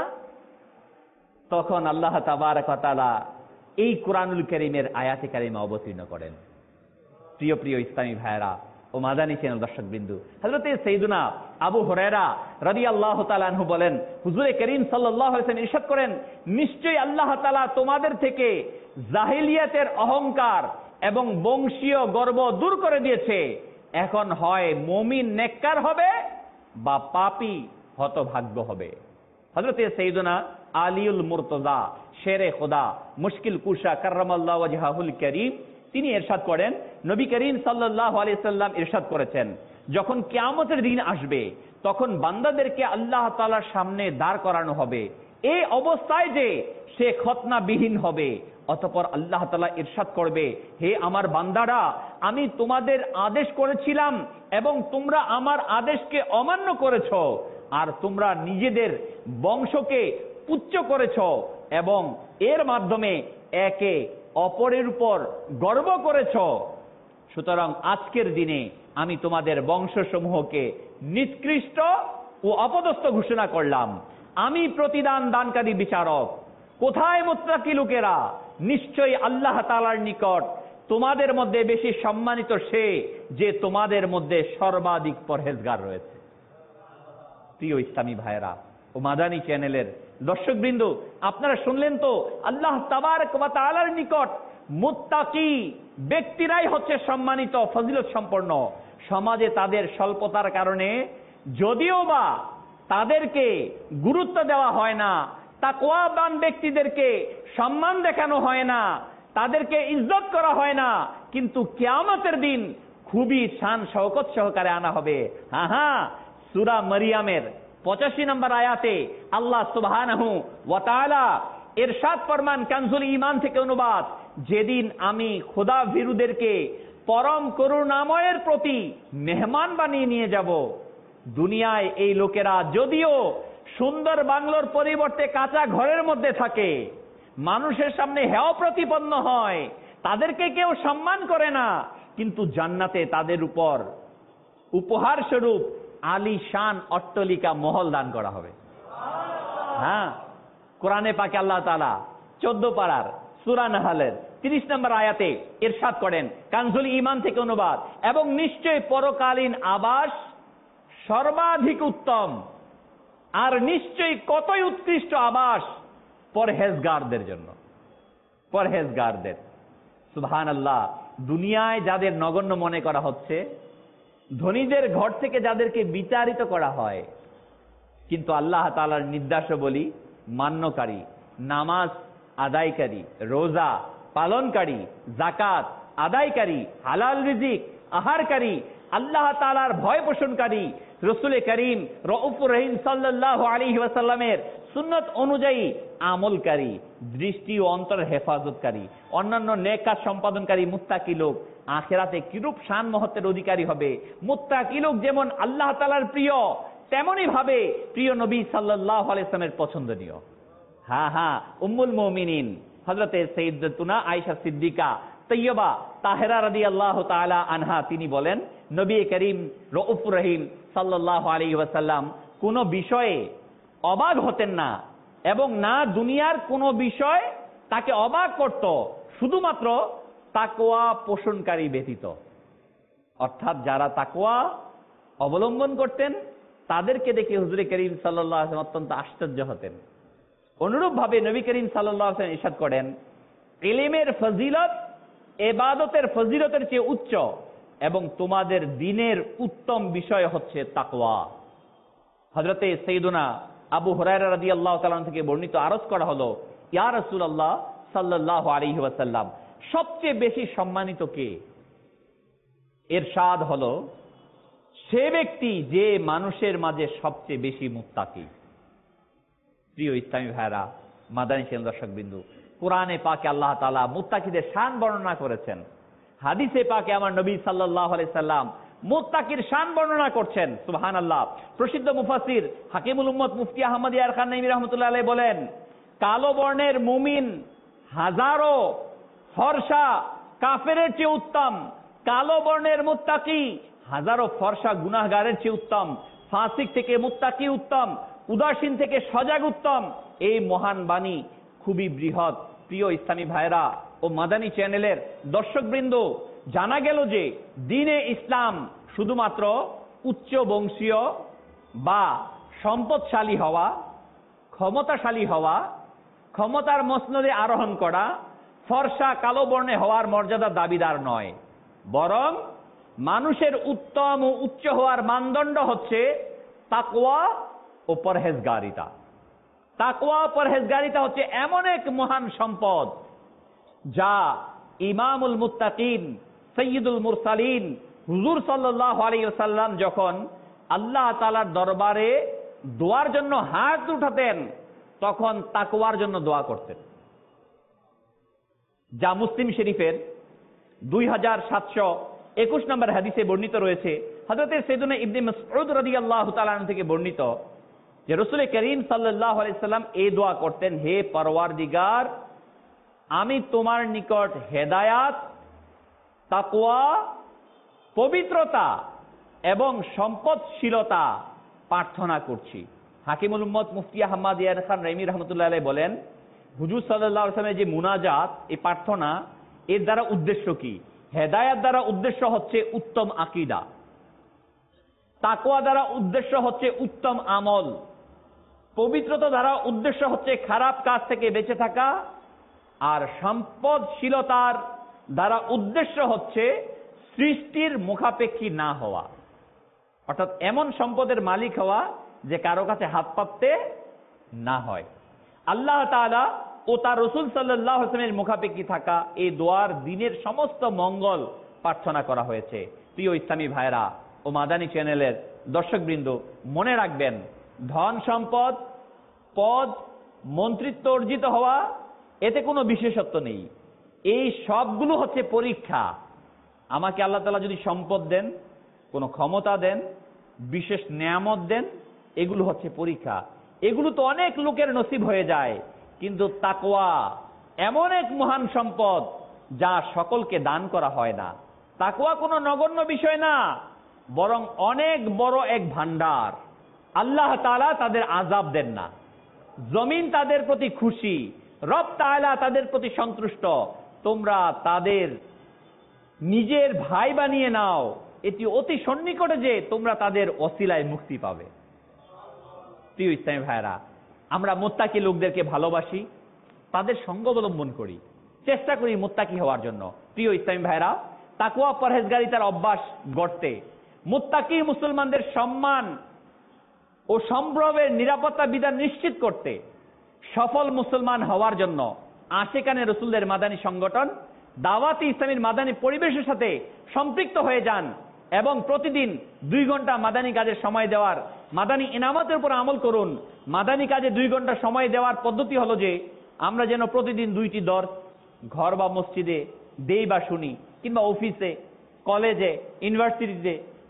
তখন আল্লাহ তাবারক ওয়া তাআলা এই কুরআনুল কারীমের আয়াতে কারিমা অবতীর্ণ করেন। প্রিয় প্রিয় ইসলামী ভাইয়েরা ও মাদানী চ্যানেল দর্শক বিন্দু, হযরতে সাইয়্যিদুনা আবু হুরায়রা রাদিয়াল্লাহু তাআলা আনহু বলেন, হুজুরে করিম সাল্লাল্লাহু আলাইহি ওয়াসাল্লাম ইরশাদ করেন, নিশ্চয়ই আল্লাহ তাআলা তোমাদের থেকে জাহিলিয়াতের অহংকার এবং বংশীয় গর্ব দূর করে দিয়েছে। এখন হয় মুমিন নেককার হবে বা পাপী হতভাগ্য হবে। হযরতে সাইয়্যিদুনা আলিউল মুরতজা শেরে খোদা মুশকিল কুশা কাররামাল্লাহু ওয়াজহাহুল কারীম তিনি ইরশাদ করেন, নবী করিম সাল্লাল্লাহু আলাইহি সাল্লাম ইরশাদ করেছেন, যখন কিয়ামতের দিন আসবে তখন বান্দাদেরকে আল্লাহ তাআলার সামনে দাঁড় করানো হবে এই অবস্থায় যে সে খতনাবিহীন হবে। অতঃপর আল্লাহ তাআলা ইরশাদ করবে, হে আমার বান্দারা, আমি তোমাদের আদেশ করেছিলাম এবং তোমরা আমার আদেশকে অমান্য করেছ, আর তোমরা নিজেদের বংশকে পুচ্ছ করেছ এবং এর মাধ্যমে একে অপরের উপর গর্ব করেছ। সুতরাং আজকের দিনে আমি তোমাদের বংশসমূহকে নিকৃষ্ট ও অপদস্থ ঘোষণা করলাম। আমি প্রতিদান দানকারী বিচারক। কোথায় মুত্তাকি লোকেরা? নিশ্চয়ই আল্লাহ তাআলার নিকট তোমাদের মধ্যে বেশি সম্মানিত সে যে তোমাদের মধ্যে সর্বাধিক পরহেজগার রয়েছে। প্রিয় ইসলামী ভাইয়েরা ও মাদানী চ্যানেলের দর্শকবৃন্দ, আপনারা শুনলেন তো, আল্লাহ তাবারক ওয়া তাআলার নিকট মুত্তাকি ব্যক্তিরাই হচ্ছে সম্মানিত, ফজিলত সম্পন্ন। সমাজে তাদের স্বল্পতার কারণে যদিও বা তাদেরকে গুরুত্ব দেওয়া হয় না, তাকওয়াবান ব্যক্তিদেরকে সম্মান দেখানো হয় না, তাদেরকে ইজ্জত করা হয় না, কিন্তু কিয়ামতের দিন খুবই শান শওকত সহকারে আনা হবে। হ্যাঁ হ্যাঁ, সূরা মারিয়ামের পঁচাশি নম্বর আয়াতে আল্লাহ সুবহানাহু ওয়া তাআলা ইরশাদ ফরমান, কানজুল ঈমান থেকে অনুবাদ, যেদিন আমি খোদা ভীরুদেরকে পরম করুণাময়ের প্রতি মেহমান বানিয়ে নিয়ে যাব। দুনিয়ায় এই লোকেরা যদিও সুন্দর বাংলোর পরিবর্তে কাঁচা ঘরের মধ্যে থাকে, মানুষের সামনে হেয় প্রতিপন্ন হয়, তাদেরকে কেউ সম্মান করে না, কিন্তু জান্নাতে তাদের উপর উপহার স্বরূপ আলিশান অট্টালিকা মহল দান করা হবে। হ্যাঁ, কোরআনে পাকে আল্লাহ তাআলা চোদ্দ পারার সূরা নাহলের তিরিশ নম্বর আয়াতে ইরশাদ করেন, কানজুল ঈমান থেকে অনুবাদ, এবং নিশ্চয় পরকালীন আবাস সর্বাধিক উত্তম, আর নিশ্চয়ই কতই উৎকৃষ্ট আবাস পরহেজগারদের জন্য, পরহেজগারদের। সুবহানাল্লাহ, দুনিয়ায় যাদের নগণ্য মনে করা হচ্ছে, ধনীদের ঘর থেকে যাদেরকে বিচারিত করা হয়, কিন্তু আল্লাহ তাআলার নির্দেশাবলী মান্যকারী, নামাজ আদায়কারী, রোজা পালনকারী, যাকাত আদায়কারী, হালাল রিজিক আহারকারী, আল্লাহ তাআলার ভয় পোষণকারী, রাসূল করিম রউফুর রহিম সাল্লাল্লাহু আলাইহি ওয়াসাল্লামের সুন্নত অনুযায়ী আমলকারী, দৃষ্টি ও অন্তর হেফাজতকারী, অন্যান্য নেক কাজ সম্পাদনকারী মুত্তাকি লোক আখিরাতে কিরূপ শান মহত্বের অধিকারী হবে। মুত্তাকি লোক যেমন আল্লাহ তাআলার প্রিয়, তেমনি ভাবে প্রিয় নবী সাল্লাল্লাহু আলাইহি ওয়াসাল্লামের পছন্দনীয়। হ্যাঁ হ্যাঁ, উম্মুল মুমিনিন হযরতে সাইয়্যিদাতুনা আয়েশা সিদ্দিকা তৈয়বা তাহেরা রাদিয়াল্লাহু তাআলা আনহা তিনি বলেন, নবী করিম রউফুর রহিম সাল্লাল্লাহু আলাইহি ওয়াসাল্লাম কোন বিষয়ে অবাক হতেন না, এবং না দুনিয়ার কোন বিষয় তাকে অবাক করত, শুধুমাত্র তাকওয়া পোষণকারী ব্যতীত। অর্থাৎ যারা তাকওয়া অবলম্বন করতেন তাদেরকে দেখে হুজুরে করিম সাল্লাল্লাহু আলাইহি ওয়াসাল্লাম অত্যন্ত আশ্চর্য হতেন। অনুরূপ ভাবে নবী করিম সাল্লাল্লাহু আলাইহি ওয়াসাল্লাম ইরশাদ করেন, ইলমের ফজিলত ইবাদতের ফজিলতের চেয়ে উচ্চ, এবং তোমাদের দ্বীনের উত্তম বিষয় হচ্ছে তাকওয়া। হযরতে সাইয়্যিদুনা আবু হুরায়রা রাদিয়াল্লাহু তাআলা থেকে বর্ণিত, আরজ করা হলো, ইয়া রাসূলুল্লাহ সাল্লাল্লাহু আলাইহি ওয়াসাল্লাম, সবচেয়ে বেশি সম্মানিত কে? ইরশাদ হলো, সে ব্যক্তি যে মানুষের মাঝে সবচেয়ে বেশি মুত্তাকি। প্রিয় ইসলামী ভাইরা, মাদানী চ্যানেল দর্শক বিন্দু, কোরআনে পাকে আল্লাহ তাআলা মুত্তাকিদের শান বর্ণনা করেছেন, হাদিসে পাকে আমার নবী সাল্লাল্লাহু আলাইহি সাল্লাম মুত্তাকির শান বর্ণনা করছেন। সুবহানাল্লাহ। প্রসিদ্ধ মুফাসসির হাকিমুল উম্মত মুফতি আহমদ ইয়ার খান নাইমি রাহমাতুল্লাহ আলাইহি বলেন, কালো বর্ণের মুমিন হাজারো ফর্সা কাফেরের চেয়ে উত্তম, কালো বর্ণের মুত্তাকি হাজারো ফর্সা গুনাহগারের চেয়ে উত্তম, ফাসিক থেকে মুত্তাকি উত্তম, উদাসীন থেকে সজাগ উত্তম। এই মহান বাণী খুবই বৃহৎ। প্রিয় ইসলামী ভাইরা ও মাদানী চ্যানেলের দর্শকবৃন্দ, জানা গেল যে দ্বীনে ইসলাম শুধুমাত্র উচ্চ বংশীয় বা সম্পদশালী হওয়া, ক্ষমতাশালী হওয়া, ক্ষমতার মসনদে আরোহণ করা, ফর্সা কালো বর্ণে হওয়ার মর্যাদা দাবিদার নয়, বরং মানুষের উত্তম ও উচ্চ হওয়ার মানদণ্ড হচ্ছে তাকওয়া ও পরহেজগারিতা। তাকওয়া ও পরহেজগারিতা হচ্ছে এমন এক মহান সম্পদ যা ইমামুল মুত্তাকিন সৈয়দুল মুরসালিন হুজুর সাল্লাল্লাহু আলাইহি ওয়াসাল্লাম যখন আল্লাহ তাআলার দরবারে দোয়ার জন্য হাত উঠাতেন তখন তাকওয়ার জন্য দোয়া করতেন, যা মুসলিম শরীফের দুই হাজার সাতশো একুশ নম্বর হাদিসে বর্ণিত রয়েছে। হযরত সাইয়্যিদুনা ইবনে মাসউদ রাদিয়াল্লাহু তাআলা আনহু থেকে বর্ণিত যে রাসূল করিম সাল্লাল্লাহু আলাইহি সাল্লাম এই দোয়া করতেন, হে পরওয়ারদিগার, আমি তোমার নিকট হেদায়াত, তাকওয়া, পবিত্রতা এবং সম্পদশীলতা প্রার্থনা করছি। হাকিমুল উম্মত মুফতি আহমদ ইয়ার খান নাইমি রাহমাতুল্লাহ আলাইহি বলেন, হুজুর সাল্লাল্লাহু আলাইহি ওয়াসাল্লামের যে মুনাজাত, এই প্রার্থনা, এর দ্বারা উদ্দেশ্য কি? হেদায়াত দ্বারা উদ্দেশ্য হচ্ছে উত্তম আকীদা, তাকওয়া দ্বারা উদ্দেশ্য হচ্ছে উত্তম আমল, পবিত্রতা দ্বারা উদ্দেশ্য হচ্ছে খারাপ কাজ থেকে বেঁচে থাকা, আর সম্পদশীলতার দ্বারা উদ্দেশ্য হচ্ছে সৃষ্টির মুখাপেক্ষী না হওয়া, অর্থাৎ এমন সম্পদের মালিক হওয়া যে কারো কাছে হাত পাততে না হয়। আল্লাহ তাআলা ও তার রাসূল সাল্লাল্লাহু আলাইহি ওয়াসাল্লামের মুখাপেক্ষী থাকা, এই দোয়ার দিনের সমস্ত মঙ্গল প্রার্থনা করা হয়েছে। প্রিয় ইসলামী ভাইরা ও মাদানী চ্যানেলের দর্শকবৃন্দ, মনে রাখবেন, ধন সম্পদ, পদ, মন্ত্রিত্ব অর্জিত হওয়া, এতে কোনো বিশেষত্ব নেই। এই সবগুলো হচ্ছে পরীক্ষা। আমাকে আল্লাহ তাআলা যদি সম্পদ দেন, কোনো ক্ষমতা দেন, বিশেষ নেয়ামত দেন, এগুলো হচ্ছে পরীক্ষা। এগুলো তো অনেক লোকের নসিব হয়ে যায়, কিন্তু তাকওয়া এমন এক মহান সম্পদ যা সকলকে দান করা হয় না। তাকওয়া কোনো নগণ্য বিষয় না, বরং অনেক বড় এক ভান্ডার। আল্লাহ তাআলা তাদের আযাব দেন না, জমিন তাদের প্রতি খুশি, রব তাআলা তাদের প্রতি সন্তুষ্ট। তোমরা তাদের নিজের ভাই বানিয়ে নাও, এটি অতি সন্নিকটে যে তোমরা তাদের ওসিলায় মুক্তি পাবে। প্রিয় ইসলামী ভাইরা, আমরা মুত্তাকি লোকদেরকে ভালোবাসি, তাদের সঙ্গ অবলম্বন করি, চেষ্টা করি মুত্তাকি হওয়ার জন্য। প্রিয় ইসলামী ভাইরা, তাকওয়া পরহেজগারিতার অভ্যাস গড়তে, মুত্তাকি মুসলমানদের সম্মান ও সম্ভ্রমের নিরাপত্তা বিধান নিশ্চিত করতে, সফল মুসলমান হওয়ার জন্য আশিকানে রাসূলদের মাদানী সংগঠন দাওয়াতে ইসলামীর মাদানী পরিবেশের সাথে সম্পৃক্ত হয়ে যান এবং প্রতিদিন দুই ঘন্টা মাদানী কাজের সময় দেওয়ার, মাদানী ইনামতের উপর আমল করুন। মাদানী কাজে দুই ঘন্টা সময় দেওয়ার পদ্ধতি হলো যে আমরা যেন প্রতিদিন দুইটি দর্স ঘর বা মসজিদে দেই বা শুনি, কিংবা অফিসে, কলেজে, ইউনিভার্সিটিতে,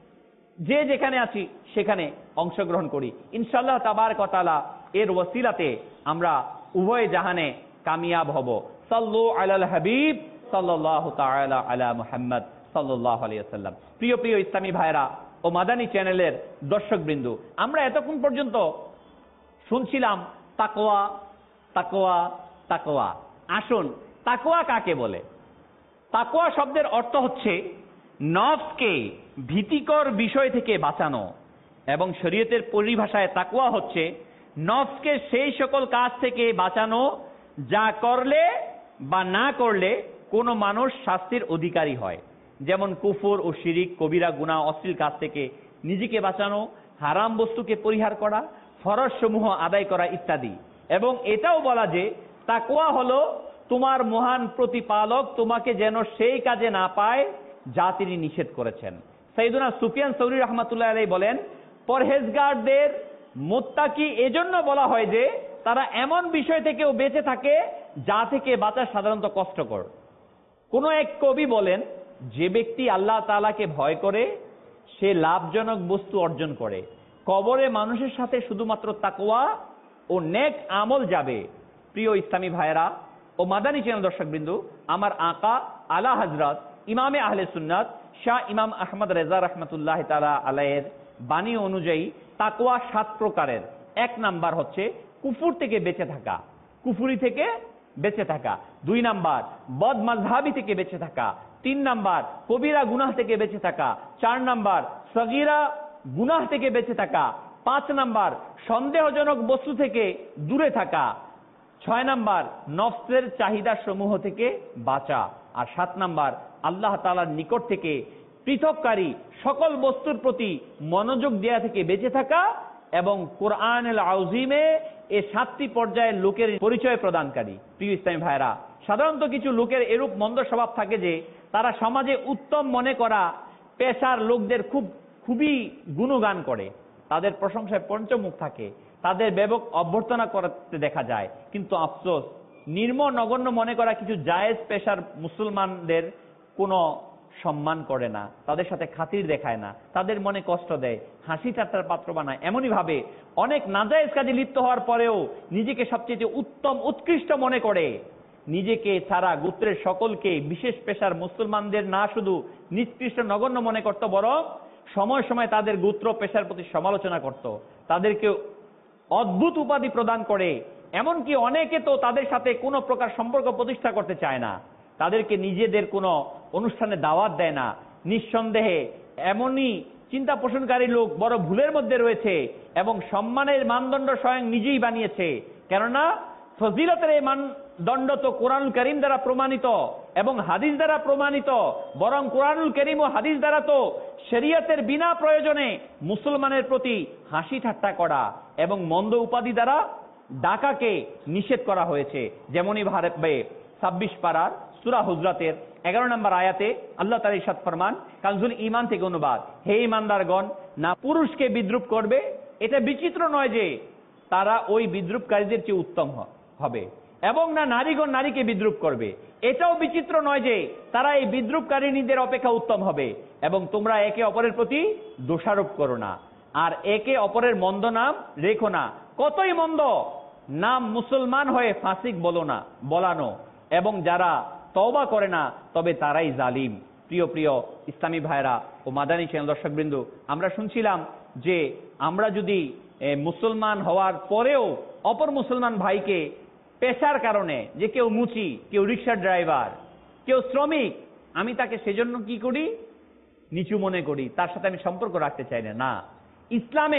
যে যেখানে আছি সেখানে অংশগ্রহণ করি। ইনশাআল্লাহ তাবারক ওয়া তাআলা এর ওসিলাতে আমরা উভয় জাহানে কামিয়াব হব। সাল্লু আলাল হাবিব সাল্লাল্লাহু তাআলা আলা মুহাম্মদ সাল্লাল্লাহু আলাইহি ওয়াসাল্লাম। প্রিয় প্রিয় ইসলামী ভাইরা ও মাদানী চ্যানেলের দর্শকবৃন্দ, আমরা এতক্ষণ পর্যন্ত শুনছিলাম তাকওয়া, তাকওয়া, তাকওয়া। আসুন, তাকওয়া কাকে বলে? তাকওয়া শব্দের অর্থ হচ্ছে নফসকে ভীতিকর বিষয় থেকে বাঁচানো, এবং শরীয়তের পরিভাষায় তাকওয়া হচ্ছে নফসকে সেই সকল কাজ থেকে বাঁচানো যা করলে বা না করলে কোনো মানুষ শাস্তির অধিকারী হয়, যেমন কুফর ও শিরিক, কবিরা গুনাহ, অশ্লীল কাজ থেকে নিজেকে বাঁচানো, হারাম বস্তুকে পরিহার করা, ফরজ সমূহ আদায় করা ইত্যাদি। এবং এটাও বলা যে তাকওয়া হলো তোমার মহান প্রতিপালক তোমাকে যেন সেই কাজে না পায় যা তিনি নিষেধ করেছেন। সাইয়্যিদুনা সুফিয়ান সৌরি রাহমাতুল্লাহ আলাইহি বলেন, পরহেজগারদের মুত্তাকি এজন্য বলা হয় যে তারা এমন বিষয় থেকেও বেঁচে থাকে যা থেকে বাঁচা সাধারণত কষ্টকর। কোন এক কবি বলেন, যে ব্যক্তি আল্লাহ তাআলাকে ভয় করে সে লাভজনক বস্তু অর্জন করে। কবরে মানুষের সাথে শুধুমাত্র তাকওয়া ও নেক আমল যাবে। প্রিয় ইসলামী ভাইয়েরা ও মাদানী চ্যানেল দর্শকবৃন্দ, আমার আকা আলা হযরত ইমামে আহলে সুন্নাত শাহ ইমাম আহমদ রেজা রহমতুল্লাহ তাআলা আলাইহির বাণী অনুযায়ী তাকওয়া সাত প্রকারের। এক নাম্বার হচ্ছে কুফর থেকে বেঁচে থাকা, কুফরি থেকে বেঁচে থাকা। দুই নাম্বার বদ মাযহাবি থেকে বেঁচে থাকা। তিন নাম্বার কবিরা গুনাহ থেকে বেঁচে থাকা। চার নাম্বার সগীরা গুনাহ থেকে বেঁচে থাকা। পাঁচ নাম্বার সন্দেহজনক বস্তু থেকে দূরে থাকা। ছয় নাম্বার নফসের চাহিদা সমূহ থেকে বাঁচা। আর সাত নাম্বার আল্লাহ তাআলার নিকট থেকে পৃথককারী সকল বস্তুর প্রতি মনোযোগ দেয়া থেকে বেঁচে থাকা এবং কোরআনুল আযীমে এই সাতটি পর্যায়ের লোকের পরিচয় প্রদানকারী। প্রিয় ইসলামী ভাইরা, সাধারণত কিছু লোকের এরূপ মন্দ স্বভাব থাকে যে তারা সমাজে উত্তম মনে করা পেশার লোকদের খুব খুবই গুণগান করে, তাদের প্রশংসায় পঞ্চমুখ থাকে, তাদের ব্যাপক অভ্যর্থনা করতে দেখা যায়। কিন্তু আফসোস, নির্ম নগণ্য মনে করা কিছু জায়েজ পেশার মুসলমানদের কোনো সম্মান করে না, তাদের সাথে খাতির দেখায় না, তাদের মনে কষ্ট দেয়, হাসি ঠাট্টার পাত্র বানায়। এমনই ভাবে অনেক নাজায়েজ কাজে লিপ্ত হওয়ার পরেও নিজেকে সবচেয়ে উত্তম উৎকৃষ্ট মনে করে। নিজেকে ছাড়া গোত্রের সকলকে বিশেষ পেশার মুসলমানদের না শুধু নিকৃষ্ট নগণ্য মনে করত, বরং সময় সময় তাদের গোত্র পেশার প্রতি সমালোচনা করত, তাদেরকে অদ্ভুত উপাধি প্রদান করে। এমনকি অনেকে তো তাদের সাথে কোনো প্রকার সম্পর্ক প্রতিষ্ঠা করতে চায় না, তাদেরকে নিজেদের কোনো অনুষ্ঠানে দাওয়াত দেয় না। নিঃসন্দেহে এমনই চিন্তা পোষণকারী লোক বড় ভুলের মধ্যে রয়েছে এবং সম্মানের মানদণ্ড স্বয়ং নিজেই বানিয়েছে। কেননা ফজিলতের এই মানদণ্ড তো কোরআনুল কারীম দ্বারা প্রমাণিত এবং হাদিস দ্বারা প্রমাণিত, বরং কোরআনুল কারীম ও হাদিস দ্বারা তো শরীয়তের বিনা প্রয়োজনে মুসলমানের প্রতি হাসি ঠাট্টা করা এবং মন্দ উপাধি দ্বারা ডাকাকে নিষেধ করা হয়েছে। যেমনই ভাবে ছাব্বিশ পারার সূরা হুজরাতের এগারো নম্বর আয়াতে আল্লাহ তাআলা ইরশাদ ফরমান, কানজুল ঈমান থেকে অনুবাদ, হে ঈমানদারগণ, না পুরুষকে বিদ্রুপ করবে, এটা বিচিত্র নয় যে তারা ওই বিদ্রুপকারীদের চেয়ে উত্তম হবে, এবং না নারীগণ নারীকে বিদ্রুপ করবে, এটাও বিচিত্র নয় যে তারা এই বিদ্রুপকারিণীদের অপেক্ষা উত্তম হবে। এবং তোমরা একে অপরের প্রতি দোষারোপ করো না, আর একে অপরের মন্দ নাম রেখো না। কতই মন্দ নাম মুসলমান হয়ে ফাসিক বলো না বলানো, এবং যারা তওবা করে না তবে তারাই জালিম। প্রিয় প্রিয় ইসলামী ভাইরা ও মাদানী চ্যানেল দর্শকবৃন্দ, আমরা শুনছিলাম যে আমরা যদি মুসলমান হওয়ার পরেও অপর মুসলমান ভাইকে পেশার কারণে, যে কেউ মুচি, কেউ রিক্সার ড্রাইভার, কেউ শ্রমিক, আমি তাকে সেজন্য কি করি, নিচু মনে করি, তার সাথে আমি সম্পর্ক রাখতে চাই না। না, ইসলামে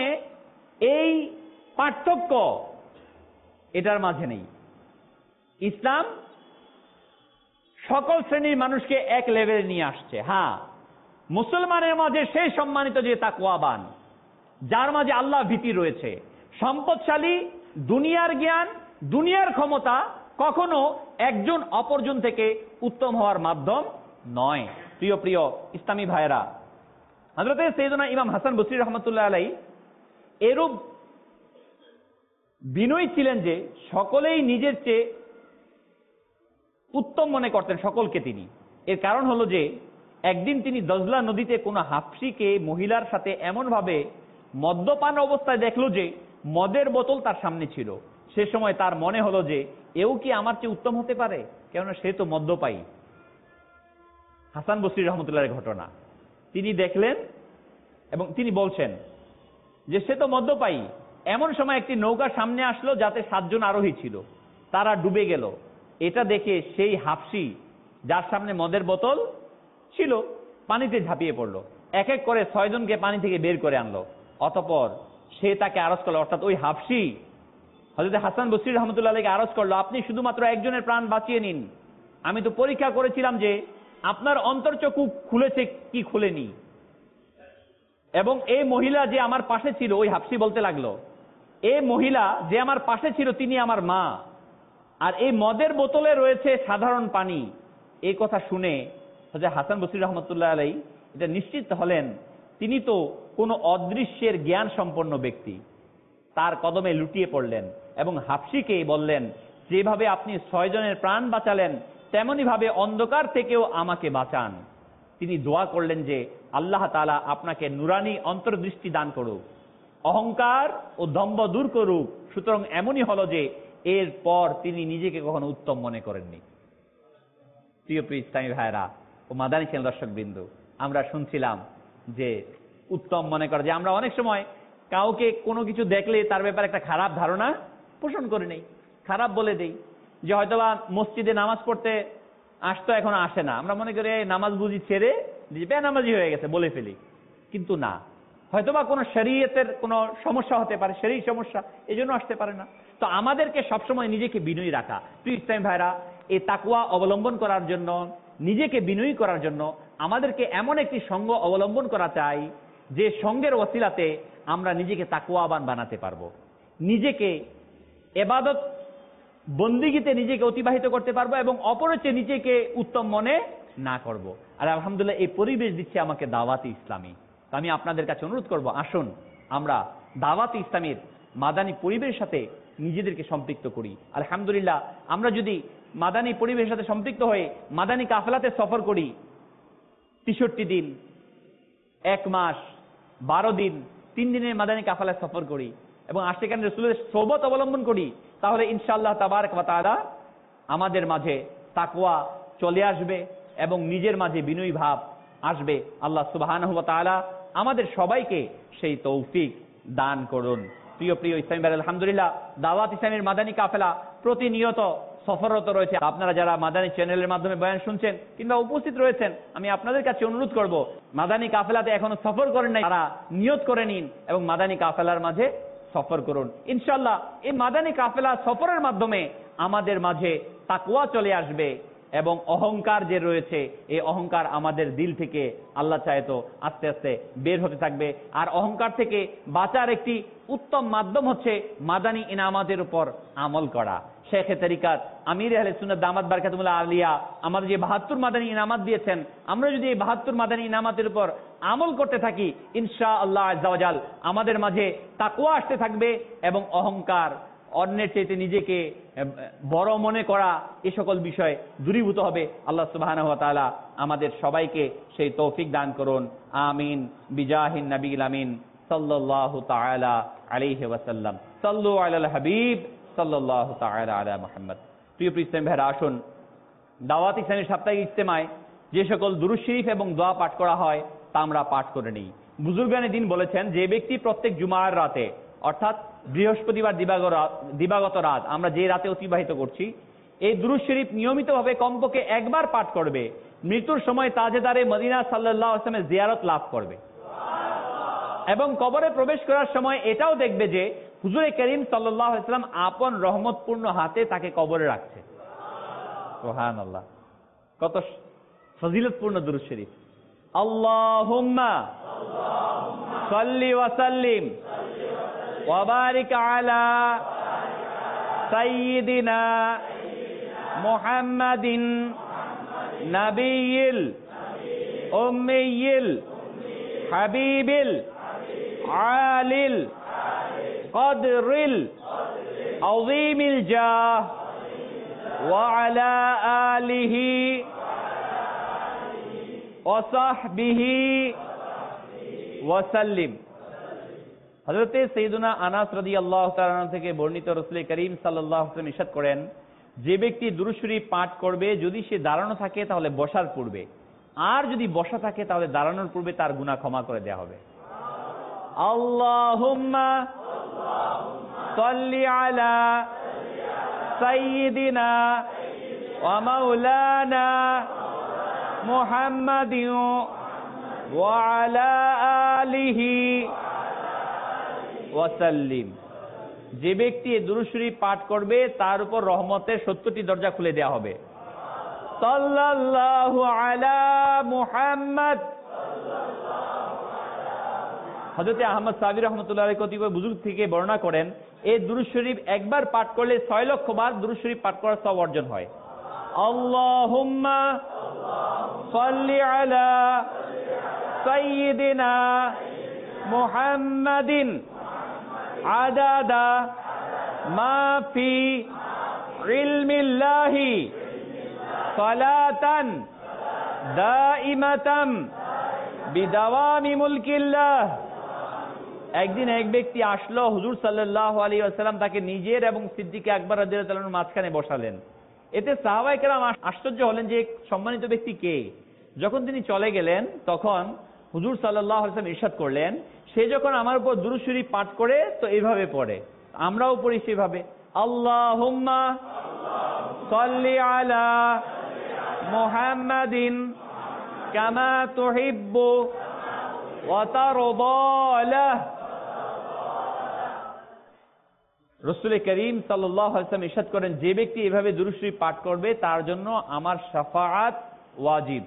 এই পার্থক্য এটার মাঝে নেই। ইসলাম সকল শ্রেণীর মানুষকে এক লেভেলে নিয়ে আসছে। হ্যাঁ, মুসলমানের মাঝে সেই সম্মানিত যে তাকওয়াবান, যার মাঝে আল্লাহ ভীতি রয়েছে। সম্পদশালী, দুনিয়ার জ্ঞান, দুনিয়ার ক্ষমতা কখনো একজন অপরজন থেকে উত্তম হওয়ার মাধ্যম নয়। প্রিয় প্রিয় ইসলামী ভাইরা, হযরত সাইয়েদনা ইমাম হাসান বসরি রহমতুল্লাহ আলাইহি এরূপ বিনয়ী ছিলেন যে সকলেই নিজের চেয়ে উত্তম মনে করতেন সকলকে তিনি। এর কারণ হলো যে একদিন তিনি দজলা নদীতে কোনো হাফসিকে মহিলার সাথে এমন ভাবে মদ্যপান অবস্থায় দেখলো যে মদের বোতল তার সামনে ছিল। সে সময় তার মনে হলো যে এও কি আমার চেয়ে উত্তম হতে পারে, কেননা সে তো মদ্যপায়ী। হাসান বসরি রহমতুল্লাহের ঘটনা তিনি দেখলেন এবং তিনি বলছেন যে সে তো মদ্যপায়ী। এমন সময় একটি নৌকা সামনে আসলো যাতে সাতজন আরোহী ছিল, তারা ডুবে গেল। এটা দেখে সেই হাফসি যার সামনে মদের বোতল ছিল পানিতে ঝাঁপিয়ে পড়লো, এক এক করে ছয়জনকে পানি থেকে বের করে আনলো। অতঃপর সে তাকে আরজ করলো, অর্থাৎ ওই হাফসি হযরত হাসান বসরি রহমতুল্লাহ আলাইহিকে আরজ করলো, আপনি শুধুমাত্র একজনের প্রাণ বাঁচিয়ে নিন, আমি তো পরীক্ষা করেছিলাম যে আপনার অন্তর্চক্ষু খুলেছে কি খুলেনি। এবং এই মহিলা যে আমার পাশে ছিল, ওই হাফসি বলতে লাগলো, এই মহিলা যে আমার পাশে ছিল তিনি আমার মা, আর এই মদের বোতলে রয়েছে সাধারণ পানি। এই কথা শুনে হযরত হাসান বসরি রহমতুল্লাহ আলাইহি এটা নিশ্চিত হলেন তিনি তো কোনো অদৃশ্যের জ্ঞান সম্পন্ন ব্যক্তি। তার কদমে লুটিয়ে পড়লেন এবং হাফসিকে বললেন, যেভাবে আপনি ছয় জনের প্রাণ বাঁচালেন তেমনি ভাবে অন্ধকার থেকেও আমাকে বাঁচান। তিনি দোয়া করলেন যে আল্লাহ তাআলা আপনাকে নুরানি অন্তর্দৃষ্টি দান করুক, অহংকার ও দম্ভ দূর করুক। সুতরাং এমনই হলো যে এরপর তিনি নিজেকে কখনো উত্তম মনে করেননি। প্রিয় প্রিয় ইসলামী ভাইরা ও মাদানী চ্যানেল দর্শক বিন্দু, আমরা শুনছিলাম যে উত্তম মনে করা, যে আমরা অনেক সময় কাউকে কোনো কিছু দেখলে তার ব্যাপারে একটা খারাপ ধারণা পোষণ করে নেই, খারাপ বলে দেই। যে হয়তোবা মসজিদে নামাজ পড়তে আসতো এখনো আসে না, আমরা মনে করি নামাজ বুঝি ছেড়ে বেনামাজি হয়ে গেছে বলে ফেলি। কিন্তু না, হয়তোবা কোনো শরীয়তের কোনো সমস্যা হতে পারে, সেই সমস্যা এই জন্য আসতে পারে না। তো আমাদেরকে সবসময় নিজেকে বিনয়ী রাখা। প্রিয় ইসলামী ভাইরা, এই তাকওয়া অবলম্বন করার জন্য, নিজেকে বিনয়ী করার জন্য আমাদেরকে এমন একটি সঙ্গ অবলম্বন করা চাই যে সঙ্গের ওসিলাতে আমরা নিজেকে তাকওয়াবান বানাতে পারবো, নিজেকে ইবাদত বন্দিগিতে নিজেকে অতিবাহিত করতে পারবো এবং অপরের চেয়ে নিজেকে উত্তম মনে না করব। আর আলহামদুলিল্লাহ এই পরিবেশ দিচ্ছে আমাকে দাওয়াতে ইসলামী। আমি আপনাদের কাছে অনুরোধ করব, আসুন আমরা দাওয়াতে ইসলামীর মাদানী পরিবেশের সাথে নিজেদেরকে সম্পৃক্ত করি। আলহামদুলিল্লাহ আমরা যদি মাদানী পরিবেশের সাথে সম্পৃক্ত হয়ে মাদানী কাফেলাতে সফর করি, তেষট্টি দিন, এক মাস, বারো দিন, তিন দিনের মাদানী কাফেলায় সফর করি এবং আশিকান রাসূলের সোহবত অবলম্বন করি, তাহলে ইনশাআল্লাহ তাবারক ওয়া তাআলা আমাদের মাঝে তাকওয়া চলে আসবে এবং নিজের মাঝে বিনয়ী ভাব আসবে। আল্লাহ সুবহানাহু ওয়া তাআলা আমাদের সবাইকে সেই তৌফিক দান করুন। প্রিয় প্রিয় ইসলামী ভাই, আলহামদুলিল্লাহ দাওয়াত ইসলামের মাদানী কাফেলা প্রতিনিয়ত সফররত রয়েছে। আপনারা যারা মাদানী চ্যানেলের মাধ্যমে বয়ান শুনছেন কিংবা উপস্থিত রয়েছেন, আমি আপনাদের কাছে অনুরোধ করব, মাদানী কাফেলাতে এখনো সফর করেন নাই, তারা নিয়ত করে নিন এবং মাদানী কাফেলার মাঝে সফর করুন। ইনশাআল্লাহ এই মাদানী কাফেলা সফরের মাধ্যমে আমাদের মাঝে তাকওয়া চলে আসবে এবং অহংকার যে রয়েছে এই অহংকার আমাদের দিল থেকে আল্লাহ চায় তো আস্তে আস্তে বের হতে থাকবে। আর অহংকার থেকে বাঁচার একটি উত্তম মাধ্যম হচ্ছে মাদানী ইনামাতের উপর আমল করা। শেখে তরিকাত আমির আহলে সুন্নাত দামাত বারকাতুল্লাহ আলিয়া আমাদের যে বাহাত্তর মাদানী ইনামাত দিয়েছেন, আমরা যদি এই বাহাত্তর মাদানী ইনামাতের উপর আমল করতে থাকি, ইনশাআল্লাহ আজ্জা ওয়া জাল আমাদের মাঝে তাকওয়া আসতে থাকবে এবং অহংকার, অন্যের চাইতে নিজেকে বড় মনে করা, এই সকল বিষয় দূরীভূত হবে। আল্লাহ সুবহানাহু ওয়া তাআলা আমাদের সবাইকে সেই তৌফিক দান করুন। আমিন বিজাহিন নবীল আমিন সাল্লাল্লাহু তাআলা আলাইহি ওয়াসাল্লাম। সাল্লু আলাল হাবিব সাল্লাল্লাহু তাআলা আলা মুহাম্মদ। প্রিয় প্রিয় ইসলামী ভাইরা, আসুন দাওয়াত ইসলামের সাপ্তাহিক ইজতেমায় যে সকল দুরূদ শরীফ এবং দোয়া পাঠ করা হয় তা আমরা পাঠ করে নিই। বুজুর্গানে দিন বলেছেন, যে ব্যক্তি প্রত্যেক জুমার রাতে অর্থাৎ বৃহস্পতিবার দিবাগত রাত আমরা যে রাতে অতিবাহিত করছি, এই দুরূদ শরীফ নিয়মিতভাবে কমপক্ষে একবার পাঠ করবে, মৃত্যুর সময় তাজেদারে মদিনা সাল্লাল্লাহু আলাইহি ওয়াসাল্লামের জিয়ারত লাভ করবে এবং কবরে প্রবেশ করার সময় এটাও দেখবে যে হুজুরে করিম সাল্লাল্লাহু আলাইহি ওয়াসাল্লাম আপন রহমতপূর্ণ হাতে তাকে কবরে রাখছে। সুবহানাল্লাহ, কত ফজিলতপূর্ণ দুরূদ শরীফ। আল্লাহুম্মা সাল্লি ওয়া সাল্লিম ওয়া বারিক আলা সাইয়্যিদিনা মুহাম্মাদিন নাবিয়্যিল উম্মিয়্যিল হাবিবিল আলিল কদরিল আযীমিল জাহ ওয়া আলা আলিহি ওয়া সাহবিহি ওয়া সাল্লিম। হযরতে সাইয়্যিদুনা আনাস রাদিয়াল্লাহু তাআলা আনহু থেকে বর্ণিত, রাসূল করিম সাল্লাল্লাহু আলাইহি ওয়াসাল্লাম ইরশাদ করেন, যে ব্যক্তি দুরূদ শরীফ পাঠ করবে যদি সে দাঁড়ানো থাকে তাহলে বসার পূর্বে, আর যদি বসা থাকে তাহলে দাঁড়ানোর পূর্বে তার গুনাহ ক্ষমা করে দেওয়া হবে। আল্লাহুম্মা সাল্লি আলা সাইয়্যিদিনা ওয়া মাওলানা মুহাম্মাদিন ওয়া আলা আলিহি ওয়া সাল্লিম। যে ব্যক্তি এই দুরূদ শরীফ পাঠ করবে তার উপর রহমতের সত্তরটি দরজা খুলে দেওয়া হবে। সাল্লাল্লাহু আলা মুহাম্মদ। হযরত আহমদ সাবি রাহমাতুল্লাহ আলাইহি কতিপয় বুজুর্গ থেকে বর্ণনা করেন, এই দুরূদ শরীফ একবার পাঠ করলে ছয় লক্ষ বার দুরূদ শরীফ পাঠ করার সওয়াব অর্জন হয়। আল্লাহুম্মা সাল্লি আলা সাইয়্যিদিনা মুহাম্মাদিন আদাদা মা ফি ইলমিল্লাহি সালাতান দাইমাতাম বিদাওয়ামি মুলকিল্লাহ। একদিন এক ব্যক্তি আসলো, হুজুর সাল্লাল্লাহু আলাইহি ওয়াসাল্লাম তাকে নিজের এবং সিদ্দিক আকবর রাদিয়াল্লাহু তাআলার মাঝখানে বসালেন। এতে সাহাবায়ে কেরাম আশ্চর্য হলেন যে সম্মানিত ব্যক্তি কে। যখন তিনি চলে গেলেন তখন হুজুর সাল্লাল্লাহু আলাইহি ওয়াসাল্লাম ইরশাদ করলেন, সে যখন আমার উপর দুরূদ শরীফ পাঠ করে তো এইভাবে পড়ে, আমরাও পড়ি সেভাবে, আল্লাহুম্মা সাল্লি আলা মুহাম্মাদিন কামা তুহিব্বু ওয়া তারদা। রাসূল করিম সাল্লাল্লাহু আলাইহি ওয়াসাল্লাম ইরশাদ করেন, যে ব্যক্তি এভাবে দুরূদ শরীফ পাঠ করবে তার জন্য আমার শাফাআত ওয়াজিব।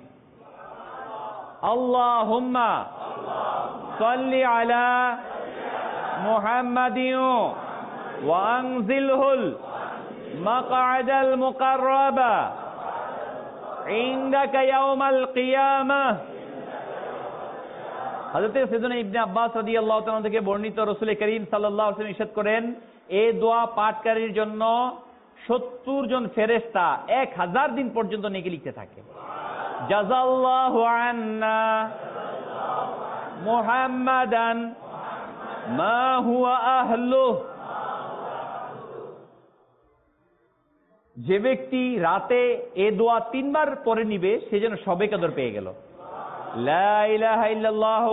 আল্লাহুম্মা সাল্লি আলা মুহাম্মাদিন ওয়া আনজিলহুল মাকআদাল মুকাররাবা ইনদাকা ইয়াউমাল কিয়ামাহ। হযরত সাইয়েদনা ইবনে আব্বাস রাদিয়াল্লাহু তাআলা থেকে বর্ণিত, রাসূল করিম সাল্লাল্লাহু আলাইহি ওয়াসাল্লাম ইরশাদ করেন, এই দোয়া পাঠকারীর জন্য সত্তর জন ফেরেশতা এক হাজার দিন পর্যন্ত নেকি লিখতে থাকে। জাযাল্লাহু আন্না মুহাম্মাদান মা হুয়া আহলুহু। যে ব্যক্তি রাতে এ দোয়া তিনবার পড়ে নিবে সে যেন সবে কদর পেয়ে গেল। লা ইলাহা ইল্লাল্লাহু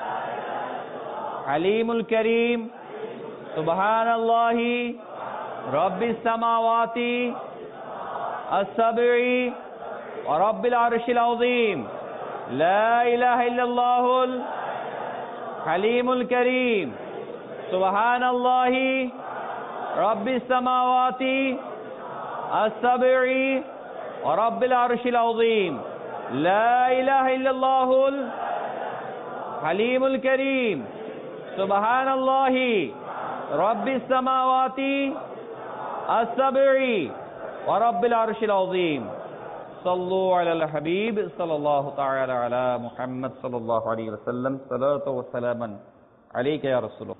আলিমুল করিম সুবহানাল্লাহি রব্বিস সামাওয়াতি আস-সাবঈ ওয়া রব্বিল আরশিল আযীম। লা ইলাহা ইল্লাল্লাহুল হালিমুল করিম সুবহানাল্লাহি রব্বিস সামাওয়াতি আস-সাবঈ ওয়া রব্বিল আরশিল আযীম। লা ইলাহা ইল্লাল্লাহুল হালিমুল করিম সুবহানাল্লাহি রব্বিস সামাওয়াতি আস-সাবঈ ওয়া রব্বিল আরশিল আযীম। সাল্লু আলাল হাবিব সাল্লাল্লাহু তাআলা আলা মুহাম্মদ সাল্লাল্লাহু আলাইহি ওয়াসাল্লাম। সালাতু ওয়া সালামান আলাইকা ইয়া রাসূলুল্লাহ।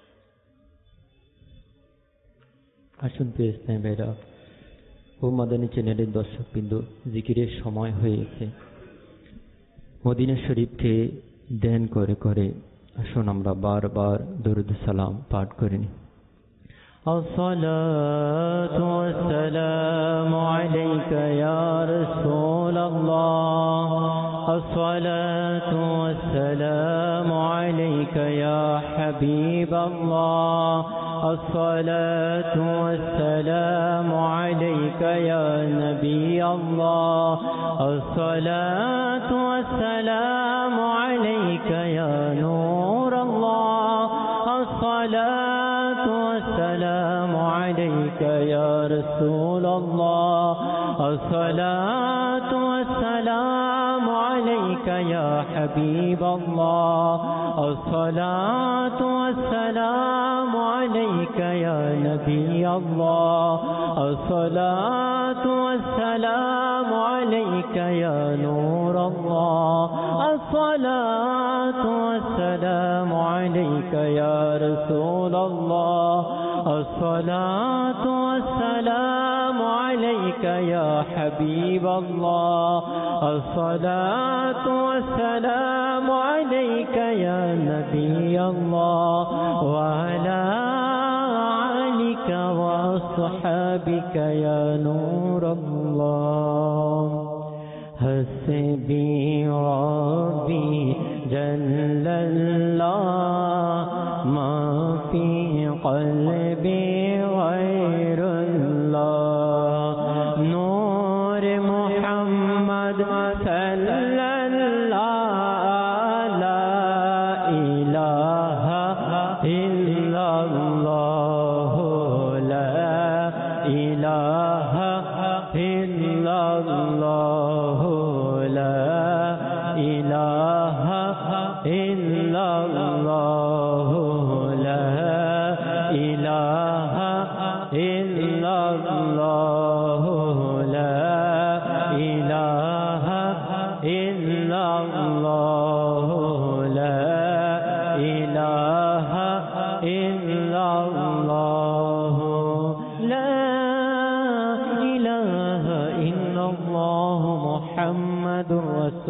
আসুন প্রিয় ইসলামী ভাইরা ও মাদানী চ্যানেলের দর্শকবৃন্দ, জিকিরের সময় হয়েছে। মদিনা শরীফকে ধ্যান করে করে আসুন আমরা বারবার দরুদ সালাম পাঠ করে নিই। আসসালাতু ওয়াসসালামু আলাইকা ইয়া রাসূলুল্লাহ। আসসালাতু ওয়াসসালামু আলাইকা ইয়া হাবিবাল্লাহ। আসসালাতু ওয়াসসালামু আলাইকা ইয়া নবিয়াল্লাহ। আসসালাতু ওয়াসসালামু আলাইকা ইয়া নূরাল্লাহ। আসসালাতু ওয়াসসালামু আলাইকা ইয়া রাসূলুল্লাহ। আসসালাতু ওয়াসসালামু আলাইকা ইয়া হাবিবাল্লাহ। আসসালাতু ওয়াসসালামু আলাইকা ইয়া নবিয়াল্লাহ। আসসালাতু ওয়াসসালামু আলাইকা ইয়া নূরাল্লাহ। আসসালাতু ওয়াসসালামু আলাইকা ইয়া রাসূলুল্লাহ। আসসালাতু ওয়াসসালামু আলাইকা ইয়া হাবিবাল্লাহ। আসসালাতু ওয়াসসালামু আলাইকা ইয়া নবিয়াল্লাহ ওয়া আলা আলিকা ওয়া আসহাবিকা ইয়া নূরাল্লাহ। হাসবি রাব্বি জাল্লাল্লাহ মা ফি কলবি গায়রুল্লাহ। নূর মুহাম্মদ সাল্লাল্লাহু লা ইলাহা ইল্লাল্লাহ লা ইলাহা ইল্লাল্লাহ লা ইলাহা ইল্লাল্লাহ লা ইলাহা ইল্লাল্লাহ লা ইলাহা ইল্লাল্লাহ লা ইলাহা ইল্লাল্লাহ লা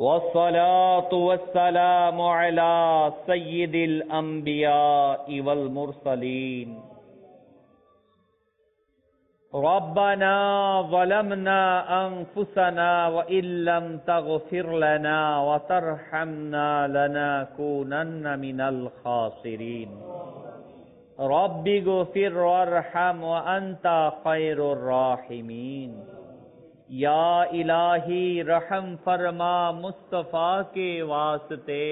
والصلاة والسلام على سيد الأنبياء والمرسلين ربنا ظلمنا أنفسنا وإن لم تغفر لنا وترحمنا لنكونن من الخاسرين رب اغفر وارحم وأنت خير الراحمين یا الہی رحم فرما مصطفیٰ کے واسطے،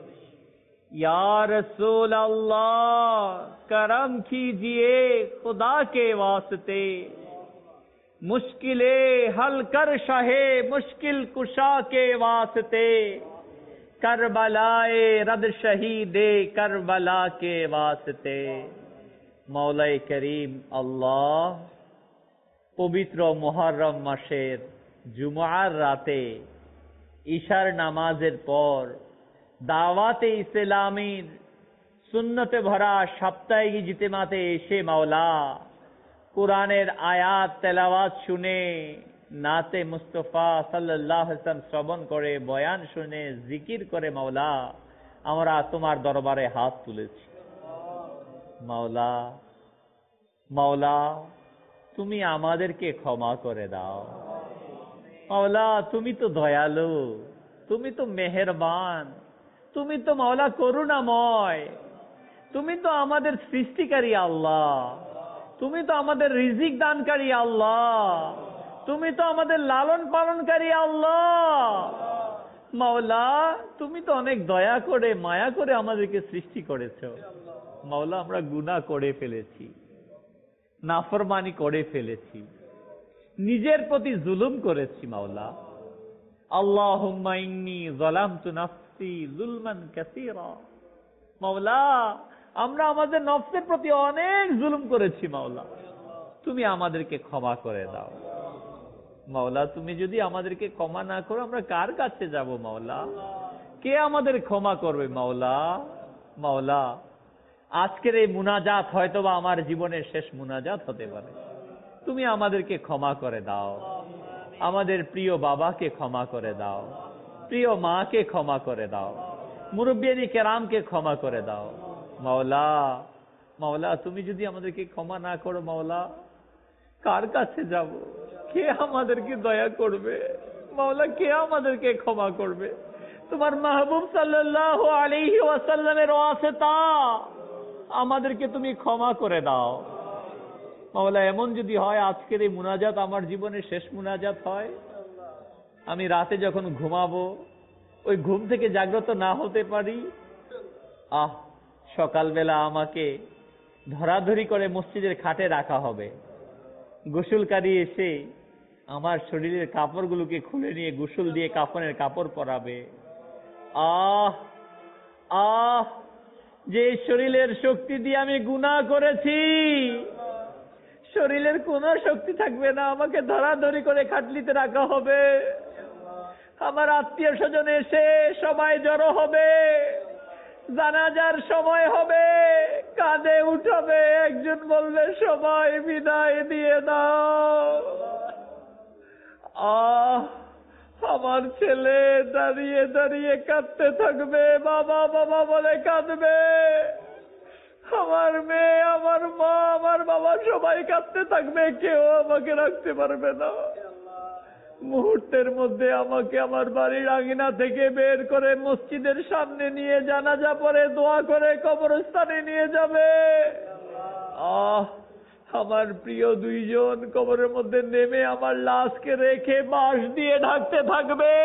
یا رسول اللہ کرم کیجئے خدا کے واسطے، مشکلیں حل کر شاہ مشکل کشا کے واسطے، کربلائے رد شہید کربلا کے واسطے۔ مولا کریم আল্লাহ পবিত্র মুহররম মাসের জুমআর রাতে ইশার নামাজের পর দাওয়াতে ইসলামীর সুন্নতে ভরা সাপ্তাহিক ইজতিমাতে এসে মাওলা কোরআনের আয়াত তেলাওয়াত শুনে নাতে মুস্তাফা সাল্লাল্লাহু আলাইহি ওয়াসাল্লাম শ্রবণ করে বয়ান শুনে জিকির করে মাওলা আমরা তোমার দরবারে হাত তুলেছি। মাওলা মাওলা তুমি আমাদেরকে ক্ষমা করে দাও। মাওলা তুমি তো দয়ালু, তুমি তো মেহেরবান, তুমি তো মাওলা করুণাময়, তুমি তো আমাদের সৃষ্টিকারী আল্লাহ, তুমি তো আমাদের রিজিক দানকারী আল্লাহ, তুমি তো আমাদের লালন পালনকারী আল্লাহ। মাওলা তুমি তো অনেক দয়া করে মায়া করে আমাদেরকে সৃষ্টি করেছো। মাওলা আমরা গুনাহ করে ফেলেছি, নাফরমানি করে ফেলেছি, নিজের প্রতি জুলুম করেছি মাওলা। আল্লাহুম্মা ইন্নী যালামতু নাফসি যুলমান কাসীরা। মাওলা আমরা আমাদের নফসের প্রতি অনেক জুলুম করেছি মাওলা, তুমি আমাদেরকে ক্ষমা করে দাও। মাওলা তুমি যদি আমাদেরকে ক্ষমা না করো আমরা কার কাছে যাব মাওলা? কে আমাদের ক্ষমা করবে মাওলা? মাওলা আজকের এই মুনাজাত হয়তোবা আমার জীবনের শেষ মুনাজাত হতে পারে, তুমি আমাদেরকে ক্ষমা করে দাও। আমাদের প্রিয় বাবাকে ক্ষমা করে দাও, প্রিয় মাকে ক্ষমা করে দাও, মুরব্বিয়ানি কেরামকে ক্ষমা করে দাও মাওলা। মাওলা তুমি যদি আমাদেরকে ক্ষমা না করো মাওলা কার কাছে যাব? কে আমাদেরকে দয়া করবে মাওলা? কে আমাদেরকে ক্ষমা করবে? তোমার মাহবুব সাল্লাল্লাহু আলাইহি ওয়াসাল্লামের ওয়াসিতা আমাদেরকে তুমি ক্ষমা করে দাও মাওলা। এমন যদি হয় আজকের এই মুনাজাত আমার জীবনের শেষ মুনাজাত হয়, আমি রাতে যখন ঘুমাবো ওই ঘুম থেকে জাগ্রত না হতে পারি, আহ সকালবেলা আমাকে ধরাধরি করে মসজিদের খাটে রাখা হবে, গোসলকারী এসে আমার শরীরের কাপড়গুলোকে খুলে নিয়ে গোসল দিয়ে কাফনের কাপড় পরাবে। আহ আহ যে শরীরের শক্তি দিয়ে আমি গুনাহ করেছি, শরীরের কোনো শক্তি থাকবে না, আমাকে ধরাধরি করে খাটলিতে রাখা হবে। আমার আত্মীয় স্বজন এসে সবাই জড়ো হবে, জানাজার সময় হবে, কাঁধে উঠাবে, একজন বলবে সবাই বিদায় দিয়ে দাও। আহ আমার ছেলে দাঁড়িয়ে দাঁড়িয়ে কাঁদতে থাকবে, বাবা বাবা বলে কাঁদবে। আমার মেয়ে, আমার মা, আমার বাবা সবাই কাঁদতে থাকবে, কেউ আমাকে রাখতে পারবে না। মুহূর্তের মধ্যে আমাকে আমার বাড়ির আঙিনা থেকে বের করে মসজিদের সামনে নিয়ে জানাজা পড়ে দোয়া করে কবরস্থানে নিয়ে যাবে। আহ আমার প্রিয় দুইজন কবরের মধ্যে নেমে আমার লাশকে রেখে বাঁশ দিয়ে ঢাকতে থাকবে।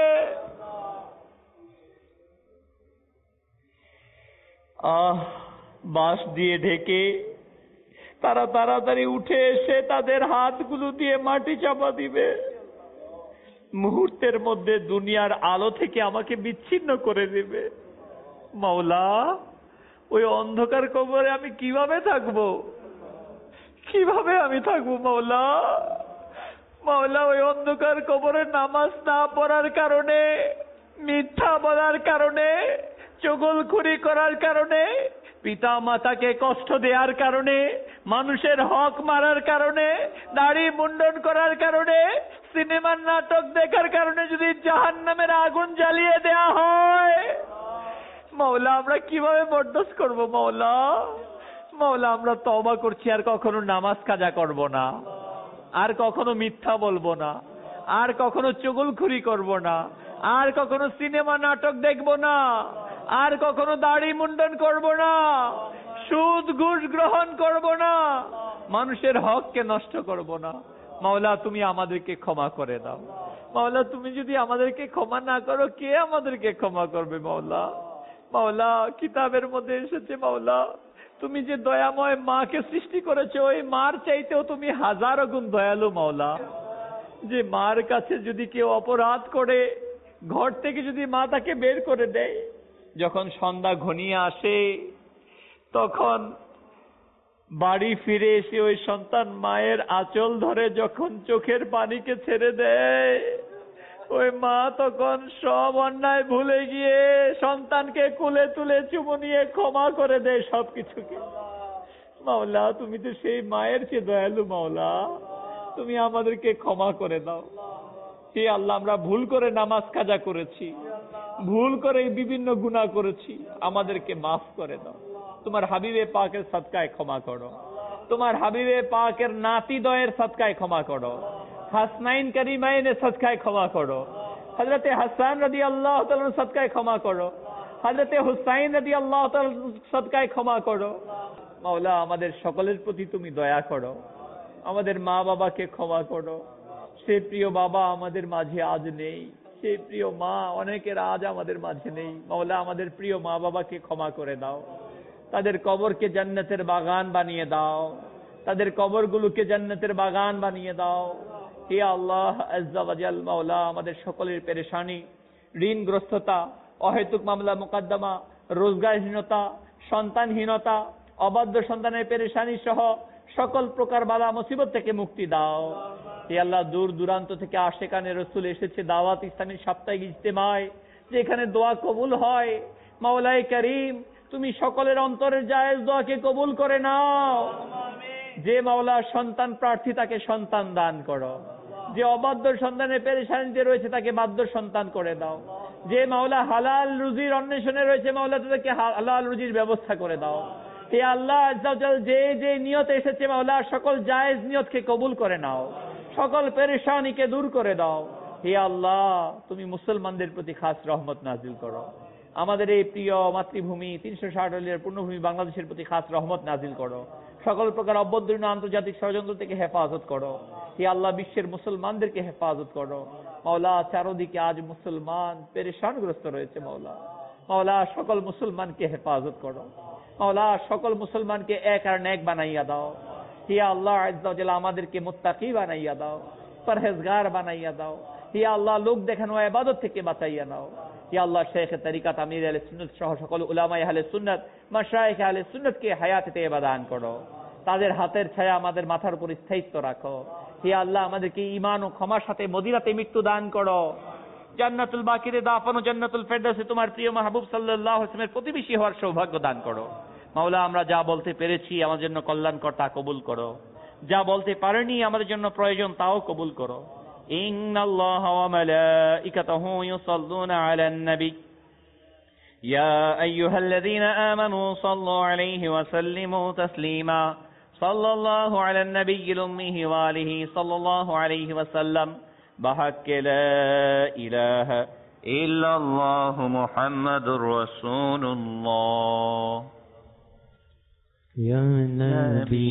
আহ বাঁশ দিয়ে ঢেকে তারা তাড়াতাড়ি উঠে এসে তাদের হাতগুলো দিয়ে মাটি চাপা দিবে। মুহূর্তের মধ্যে দুনিয়ার আলো থেকে আমাকে বিচ্ছিন্ন করে দিবে। মাওলা ওই অন্ধকার কবরে আমি কিভাবে থাকবো? কিভাবে আমি থাকবো মাওলা? মাওলা ওই অন্ধকার কবরে নামাজ না পড়ার কারণে, মিথ্যা বলার কারণে, চগলখুরি করার কারণে, পিতা মাতাকে কষ্ট দেওয়ার কারণে, মানুষের হক মারার কারণে, দাড়ি মুন্ডন করার কারণে, সিনেমার নাটক দেখার কারণে যদি জাহান্নামের আগুন জ্বালিয়ে দেয়া হয়, মাওলা আমরা কিভাবে বরদাস্ত করব? মাওলা মাওলা আমরা তওবা করছি, আর কখনো নামাজ কাজা করব না, আর কখনো মিথ্যা বলবো না, আর কখনো চুগলখুরি করব না, আর কখনো সিনেমা নাটক দেখব না, আর কখনো দাড়ি মুন্ডন করব না, সুদ ঘুষ গ্রহণ করব না, মানুষের হককে নষ্ট করব না। মাওলা তুমি আমাদেরকে ক্ষমা করে দাও। মাওলা তুমি যদি আমাদেরকে ক্ষমা না করো, কে আমাদেরকে ক্ষমা করবে? মাওলা মাওলা কিতাবের মধ্যে এসেছে, মাওলা তুমি যে দয়াময় মাকে সৃষ্টি করেছো, ওই মার চাইতেও তুমি হাজারো গুণ দয়ালু। মাওলা যে মার কাছে যদি কেউ অপরাধ করে, ঘর থেকে যদি মা তাকে বের করে দেয়, যখন সন্ধ্যা ঘনিয়ে আসে তখন বাড়ি ফিরে এসে ওই সন্তান মায়ের আঁচল ধরে যখন চোখের পানিকে ছেড়ে দেয়, ওই মা তখন সব অন্যায় ভুলে গিয়ে সন্তানকে কোলে তুলে চুমু নিয়ে ক্ষমা করে দেয় সবকিছুকে। মাওলা তুমি তো সেই মায়ের চেয়ে দয়ালু। মাওলা তুমি আমাদেরকে ক্ষমা করে দাও। হে আল্লাহ, আমরা ভুল করে নামাজ কাজা করেছি, ভুল করে বিভিন্ন গুনাহ করেছি, আমাদেরকে মাফ করে দাও। তোমার হাবিবে পাকের সদকায় ক্ষমা করো, তোমার হাবিবে পাকের নাতি দয়ের সদকায় ক্ষমা করো, হাসনাইন করিমাইনের সদকায় ক্ষমা করো, হযরতে হাসান রাদিয়াল্লাহু তাআলার সদকায় ক্ষমা করো, হযরতে হুসাইন রাদিয়াল্লাহু তাআলার সদকায় ক্ষমা করো। মাওলা আমাদের সকলের প্রতি তুমি দয়া করো, আমাদের মা বাবাকে ক্ষমা করো। সে প্রিয় বাবা আমাদের মাঝে আজ নেই, সে প্রিয় মা অনেকের আজ আমাদের মাঝে নেই। মাওলা আমাদের প্রিয় মা বাবাকে ক্ষমা করে দাও, তাদের কবরকে জান্নাতের বাগান বানিয়ে দাও, তাদের কবরগুলোকে জান্নাতের বাগান বানিয়ে দাও। হে আল্লাহ আজ্জা ওয়া জাল, মাওলা আমাদের সকলের পেরেশানি, ঋণগ্রস্ততা, অহেতুক মামলা মোকদ্দমা, রোজগারহীনতা, সন্তানহীনতা, অবাধ্য সন্তানের পেরেশানি সহ সকল প্রকার বালা মুসিবত থেকে মুক্তি দাও। হে আল্লাহ, দূর দূরান্ত থেকে আশেকানে রসুল এসেছে দাওয়াত ইসলামী সাপ্তাহিক ইজতেমায়, যেখানে দোয়া কবুল হয়। মাওলাই করিম তুমি সকলের অন্তরের জায়েজ দোয়াকে কবুল করে নাও। যে মাওলা সন্তান প্রার্থী তাকে সন্তান দান করো, যে অবাধ্য সন্তানের পেরেশানিতে রয়েছে তাকে বাধ্য সন্তান করে দাও, যে মাওলা হালাল রুজির অন্বেষণে রয়েছে মাওলা তাদেরকে হালাল রুজির ব্যবস্থা করে দাও। হে আল্লাহ আজ্জা ওয়া জাল, যে যে নিয়তে এসেছে মাওলা সকল জায়েজ নিয়তকে কবুল করে নাও, সকল পেরেশানিকে দূর করে দাও। হে আল্লাহ তুমি মুসলমানদের প্রতি খাস রহমত নাজিল করো, আমাদের এই প্রিয় মাতৃভূমি তিনশো ষাট এর পূর্ণভূমি বাংলাদেশের প্রতি খাস রহমত নাজিল করো, সকল প্রকার অভ্যন্তরীণ আন্তর্জাতিক ষড়যন্ত্র থেকে হেফাজত করো। হে আল্লাহ বিশ্বের মুসলমানদেরকে হেফাজত করো। মাওলা চারদিকে আজ মুসলমান পেরেশানগ্রস্ত রয়েছে, মাওলা মাওলা সকল মুসলমানকে হেফাজত করো, মাওলা সকল মুসলমানকে এক আর নেক বানাইয়া দাও। হে আল্লাহ আজ্জা ওয়া জাল আমাদেরকে মুত্তাকি বানাইয়া দাও, পরহেজগার বানাইয়া দাও। হে আল্লাহ লোক দেখানো ইবাদত থেকে বাঁচাইয়া নাও। হে আল্লাহ শেখ তরিকাত আমির আহলে সুন্নাত সহ সকল উলামায়ে আহলে সুন্নাত মাশায়েখ আহলে সুন্নাতকে হায়াতে তাইয়্যিবা দান করো, তাদের হাতের ছায়া আমাদের মাথার উপর স্থায়িত্ব রাখো। হে আল্লাহ আমাদেরকে ঈমান ও ক্ষমার সাথে মদিনাতে মৃত্যু দান করো, জান্নাতুল বাকিতে দাফন ও জান্নাতুল ফেরদাউসে তোমার প্রিয় মাহবুব সাল্লাল্লাহু আলাইহি ওয়াসাল্লামের প্রতিবেশী হওয়ার সৌভাগ্য দান করো। মাওলা আমরা যা বলতে পেরেছি আমাদের জন্য কল্যাণকর তা কবুল করো, যা বলতে পারিনি আমাদের জন্য প্রয়োজন তাও কবুল করো। ইন্নাল্লাহা ওয়া মালাইকাতাহু ইউসাল্লুনা আলান নবী ইয়া আইয়ুহাল্লাযীনা আমানু সাল্লু আলাইহি ওয়া সাল্লিমু তাসলিমা সাল্লাল্লাহু আলান নবিয়্যিল উম্মি ওয়া আলিহি সাল্লাল্লাহু আলাইহি ওয়া সাল্লাম বিহাক্কি লা ইলাহা ইল্লাল্লাহু মুহাম্মাদুর রাসূলুল্লাহ। Ya Nabi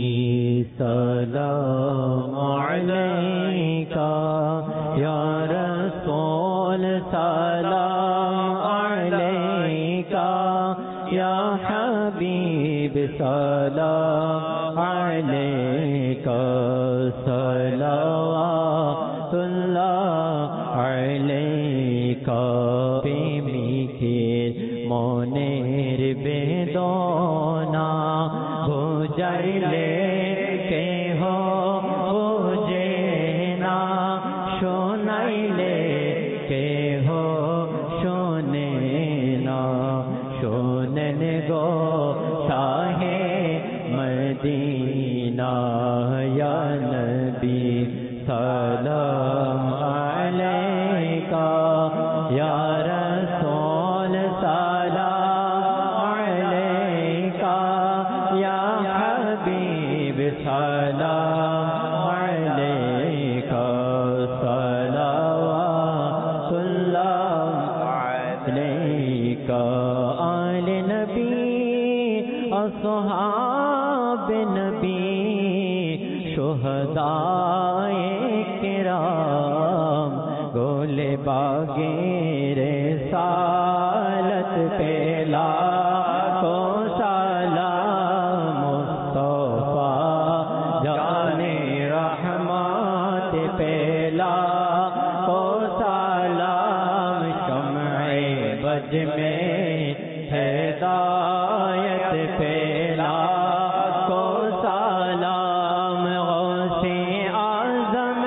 salam alayka, Ya Rasul salam alayka, Ya Habib salam alayka, salawatullah alayka, bimikhil moner bedona বুঝাইলে কেহ বুঝে না, শোনাইলে কেহ শোনে না, শোনেন গো শাহে মদিনা, ইয়া নবী সালাম अलैका आले नबी अस्हाब नबी शुहदाए किराम गोले बागे रिसालत पे लाखो सलाम मुस्तफा जाने रहमत पे लाखो सलाम शम्ए बज में हिदायत पे लाखो सलाम गौसे आज़म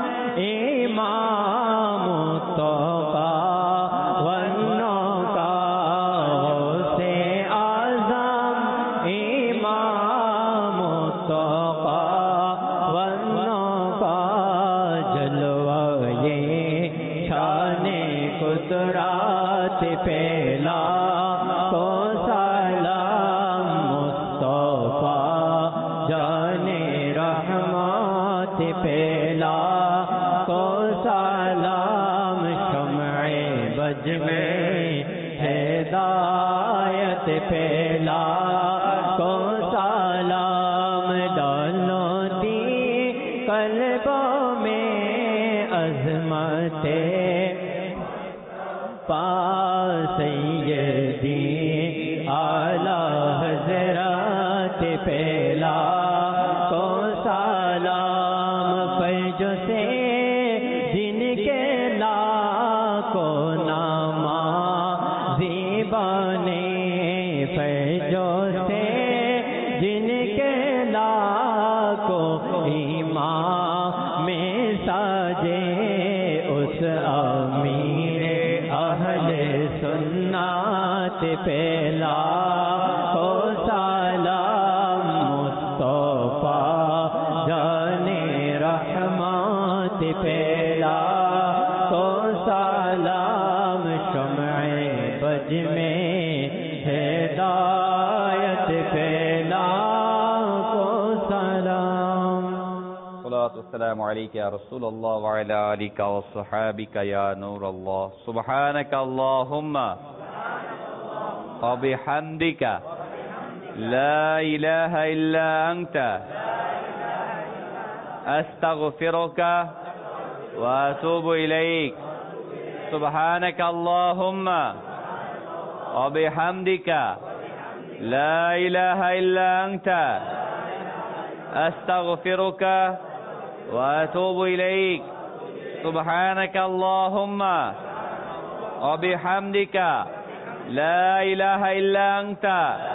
इमाम मुस्तफा वन्नों का गौसे आज़म इमाम मुस्तफा वन्नों का जलवा ये शाने कुदरत पे लाखो सलाम मुस्तफा जाने रहमत पे लाखो सलाम शम्ए बज में हिदायत पे लाखो सलाम डालती कल्बों में अज़मते पास सैयदी आला हज़रत पे लाखो सलाम फैज़ से जिनके लाखो नामा ज़ीबाने फैज़ से जिनके लाखो ईमान में साजे उस अमीर अहले सुन्नत पे लाखो सलाम मुस्तफा जाने रहमत पे लाखो सलाम शम्ए बज में हिदायत पे लाखो सलाम सलातु वस्सलामु अलैका या रसूलल्लाह व अला आलिका व सहाबिका या नूरल्लाह सुब्हानका अल्लाहुम्मा व बिहम्दिका ला इलाहा इल्ला अंता अस्तगफिरुका व अतूबु इलैक सुब्हानका अल्लाहुम्मा व बिहम्दिका ला इलाहा इल्ला अंता अस्तगफिरुका وأتوب إليك سبحانك اللهم وبحمدك لا إله إلا أنت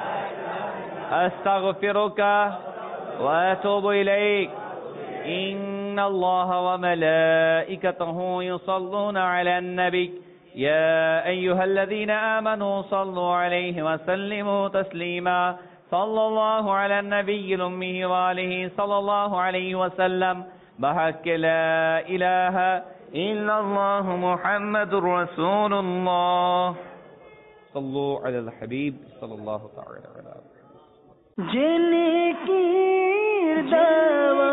أستغفرك وأتوب إليك إن الله وملائكته يصلون على النبي يا أيها الذين آمنوا صلوا عليه وسلموا تسليما صلى الله على النبي الأمي وآله صلى الله عليه وسلم بحق لا إله إلا الله محمد رسول الله صلوا على الحبيب صلى الله تعالى عليه وسلم जिनकी दावा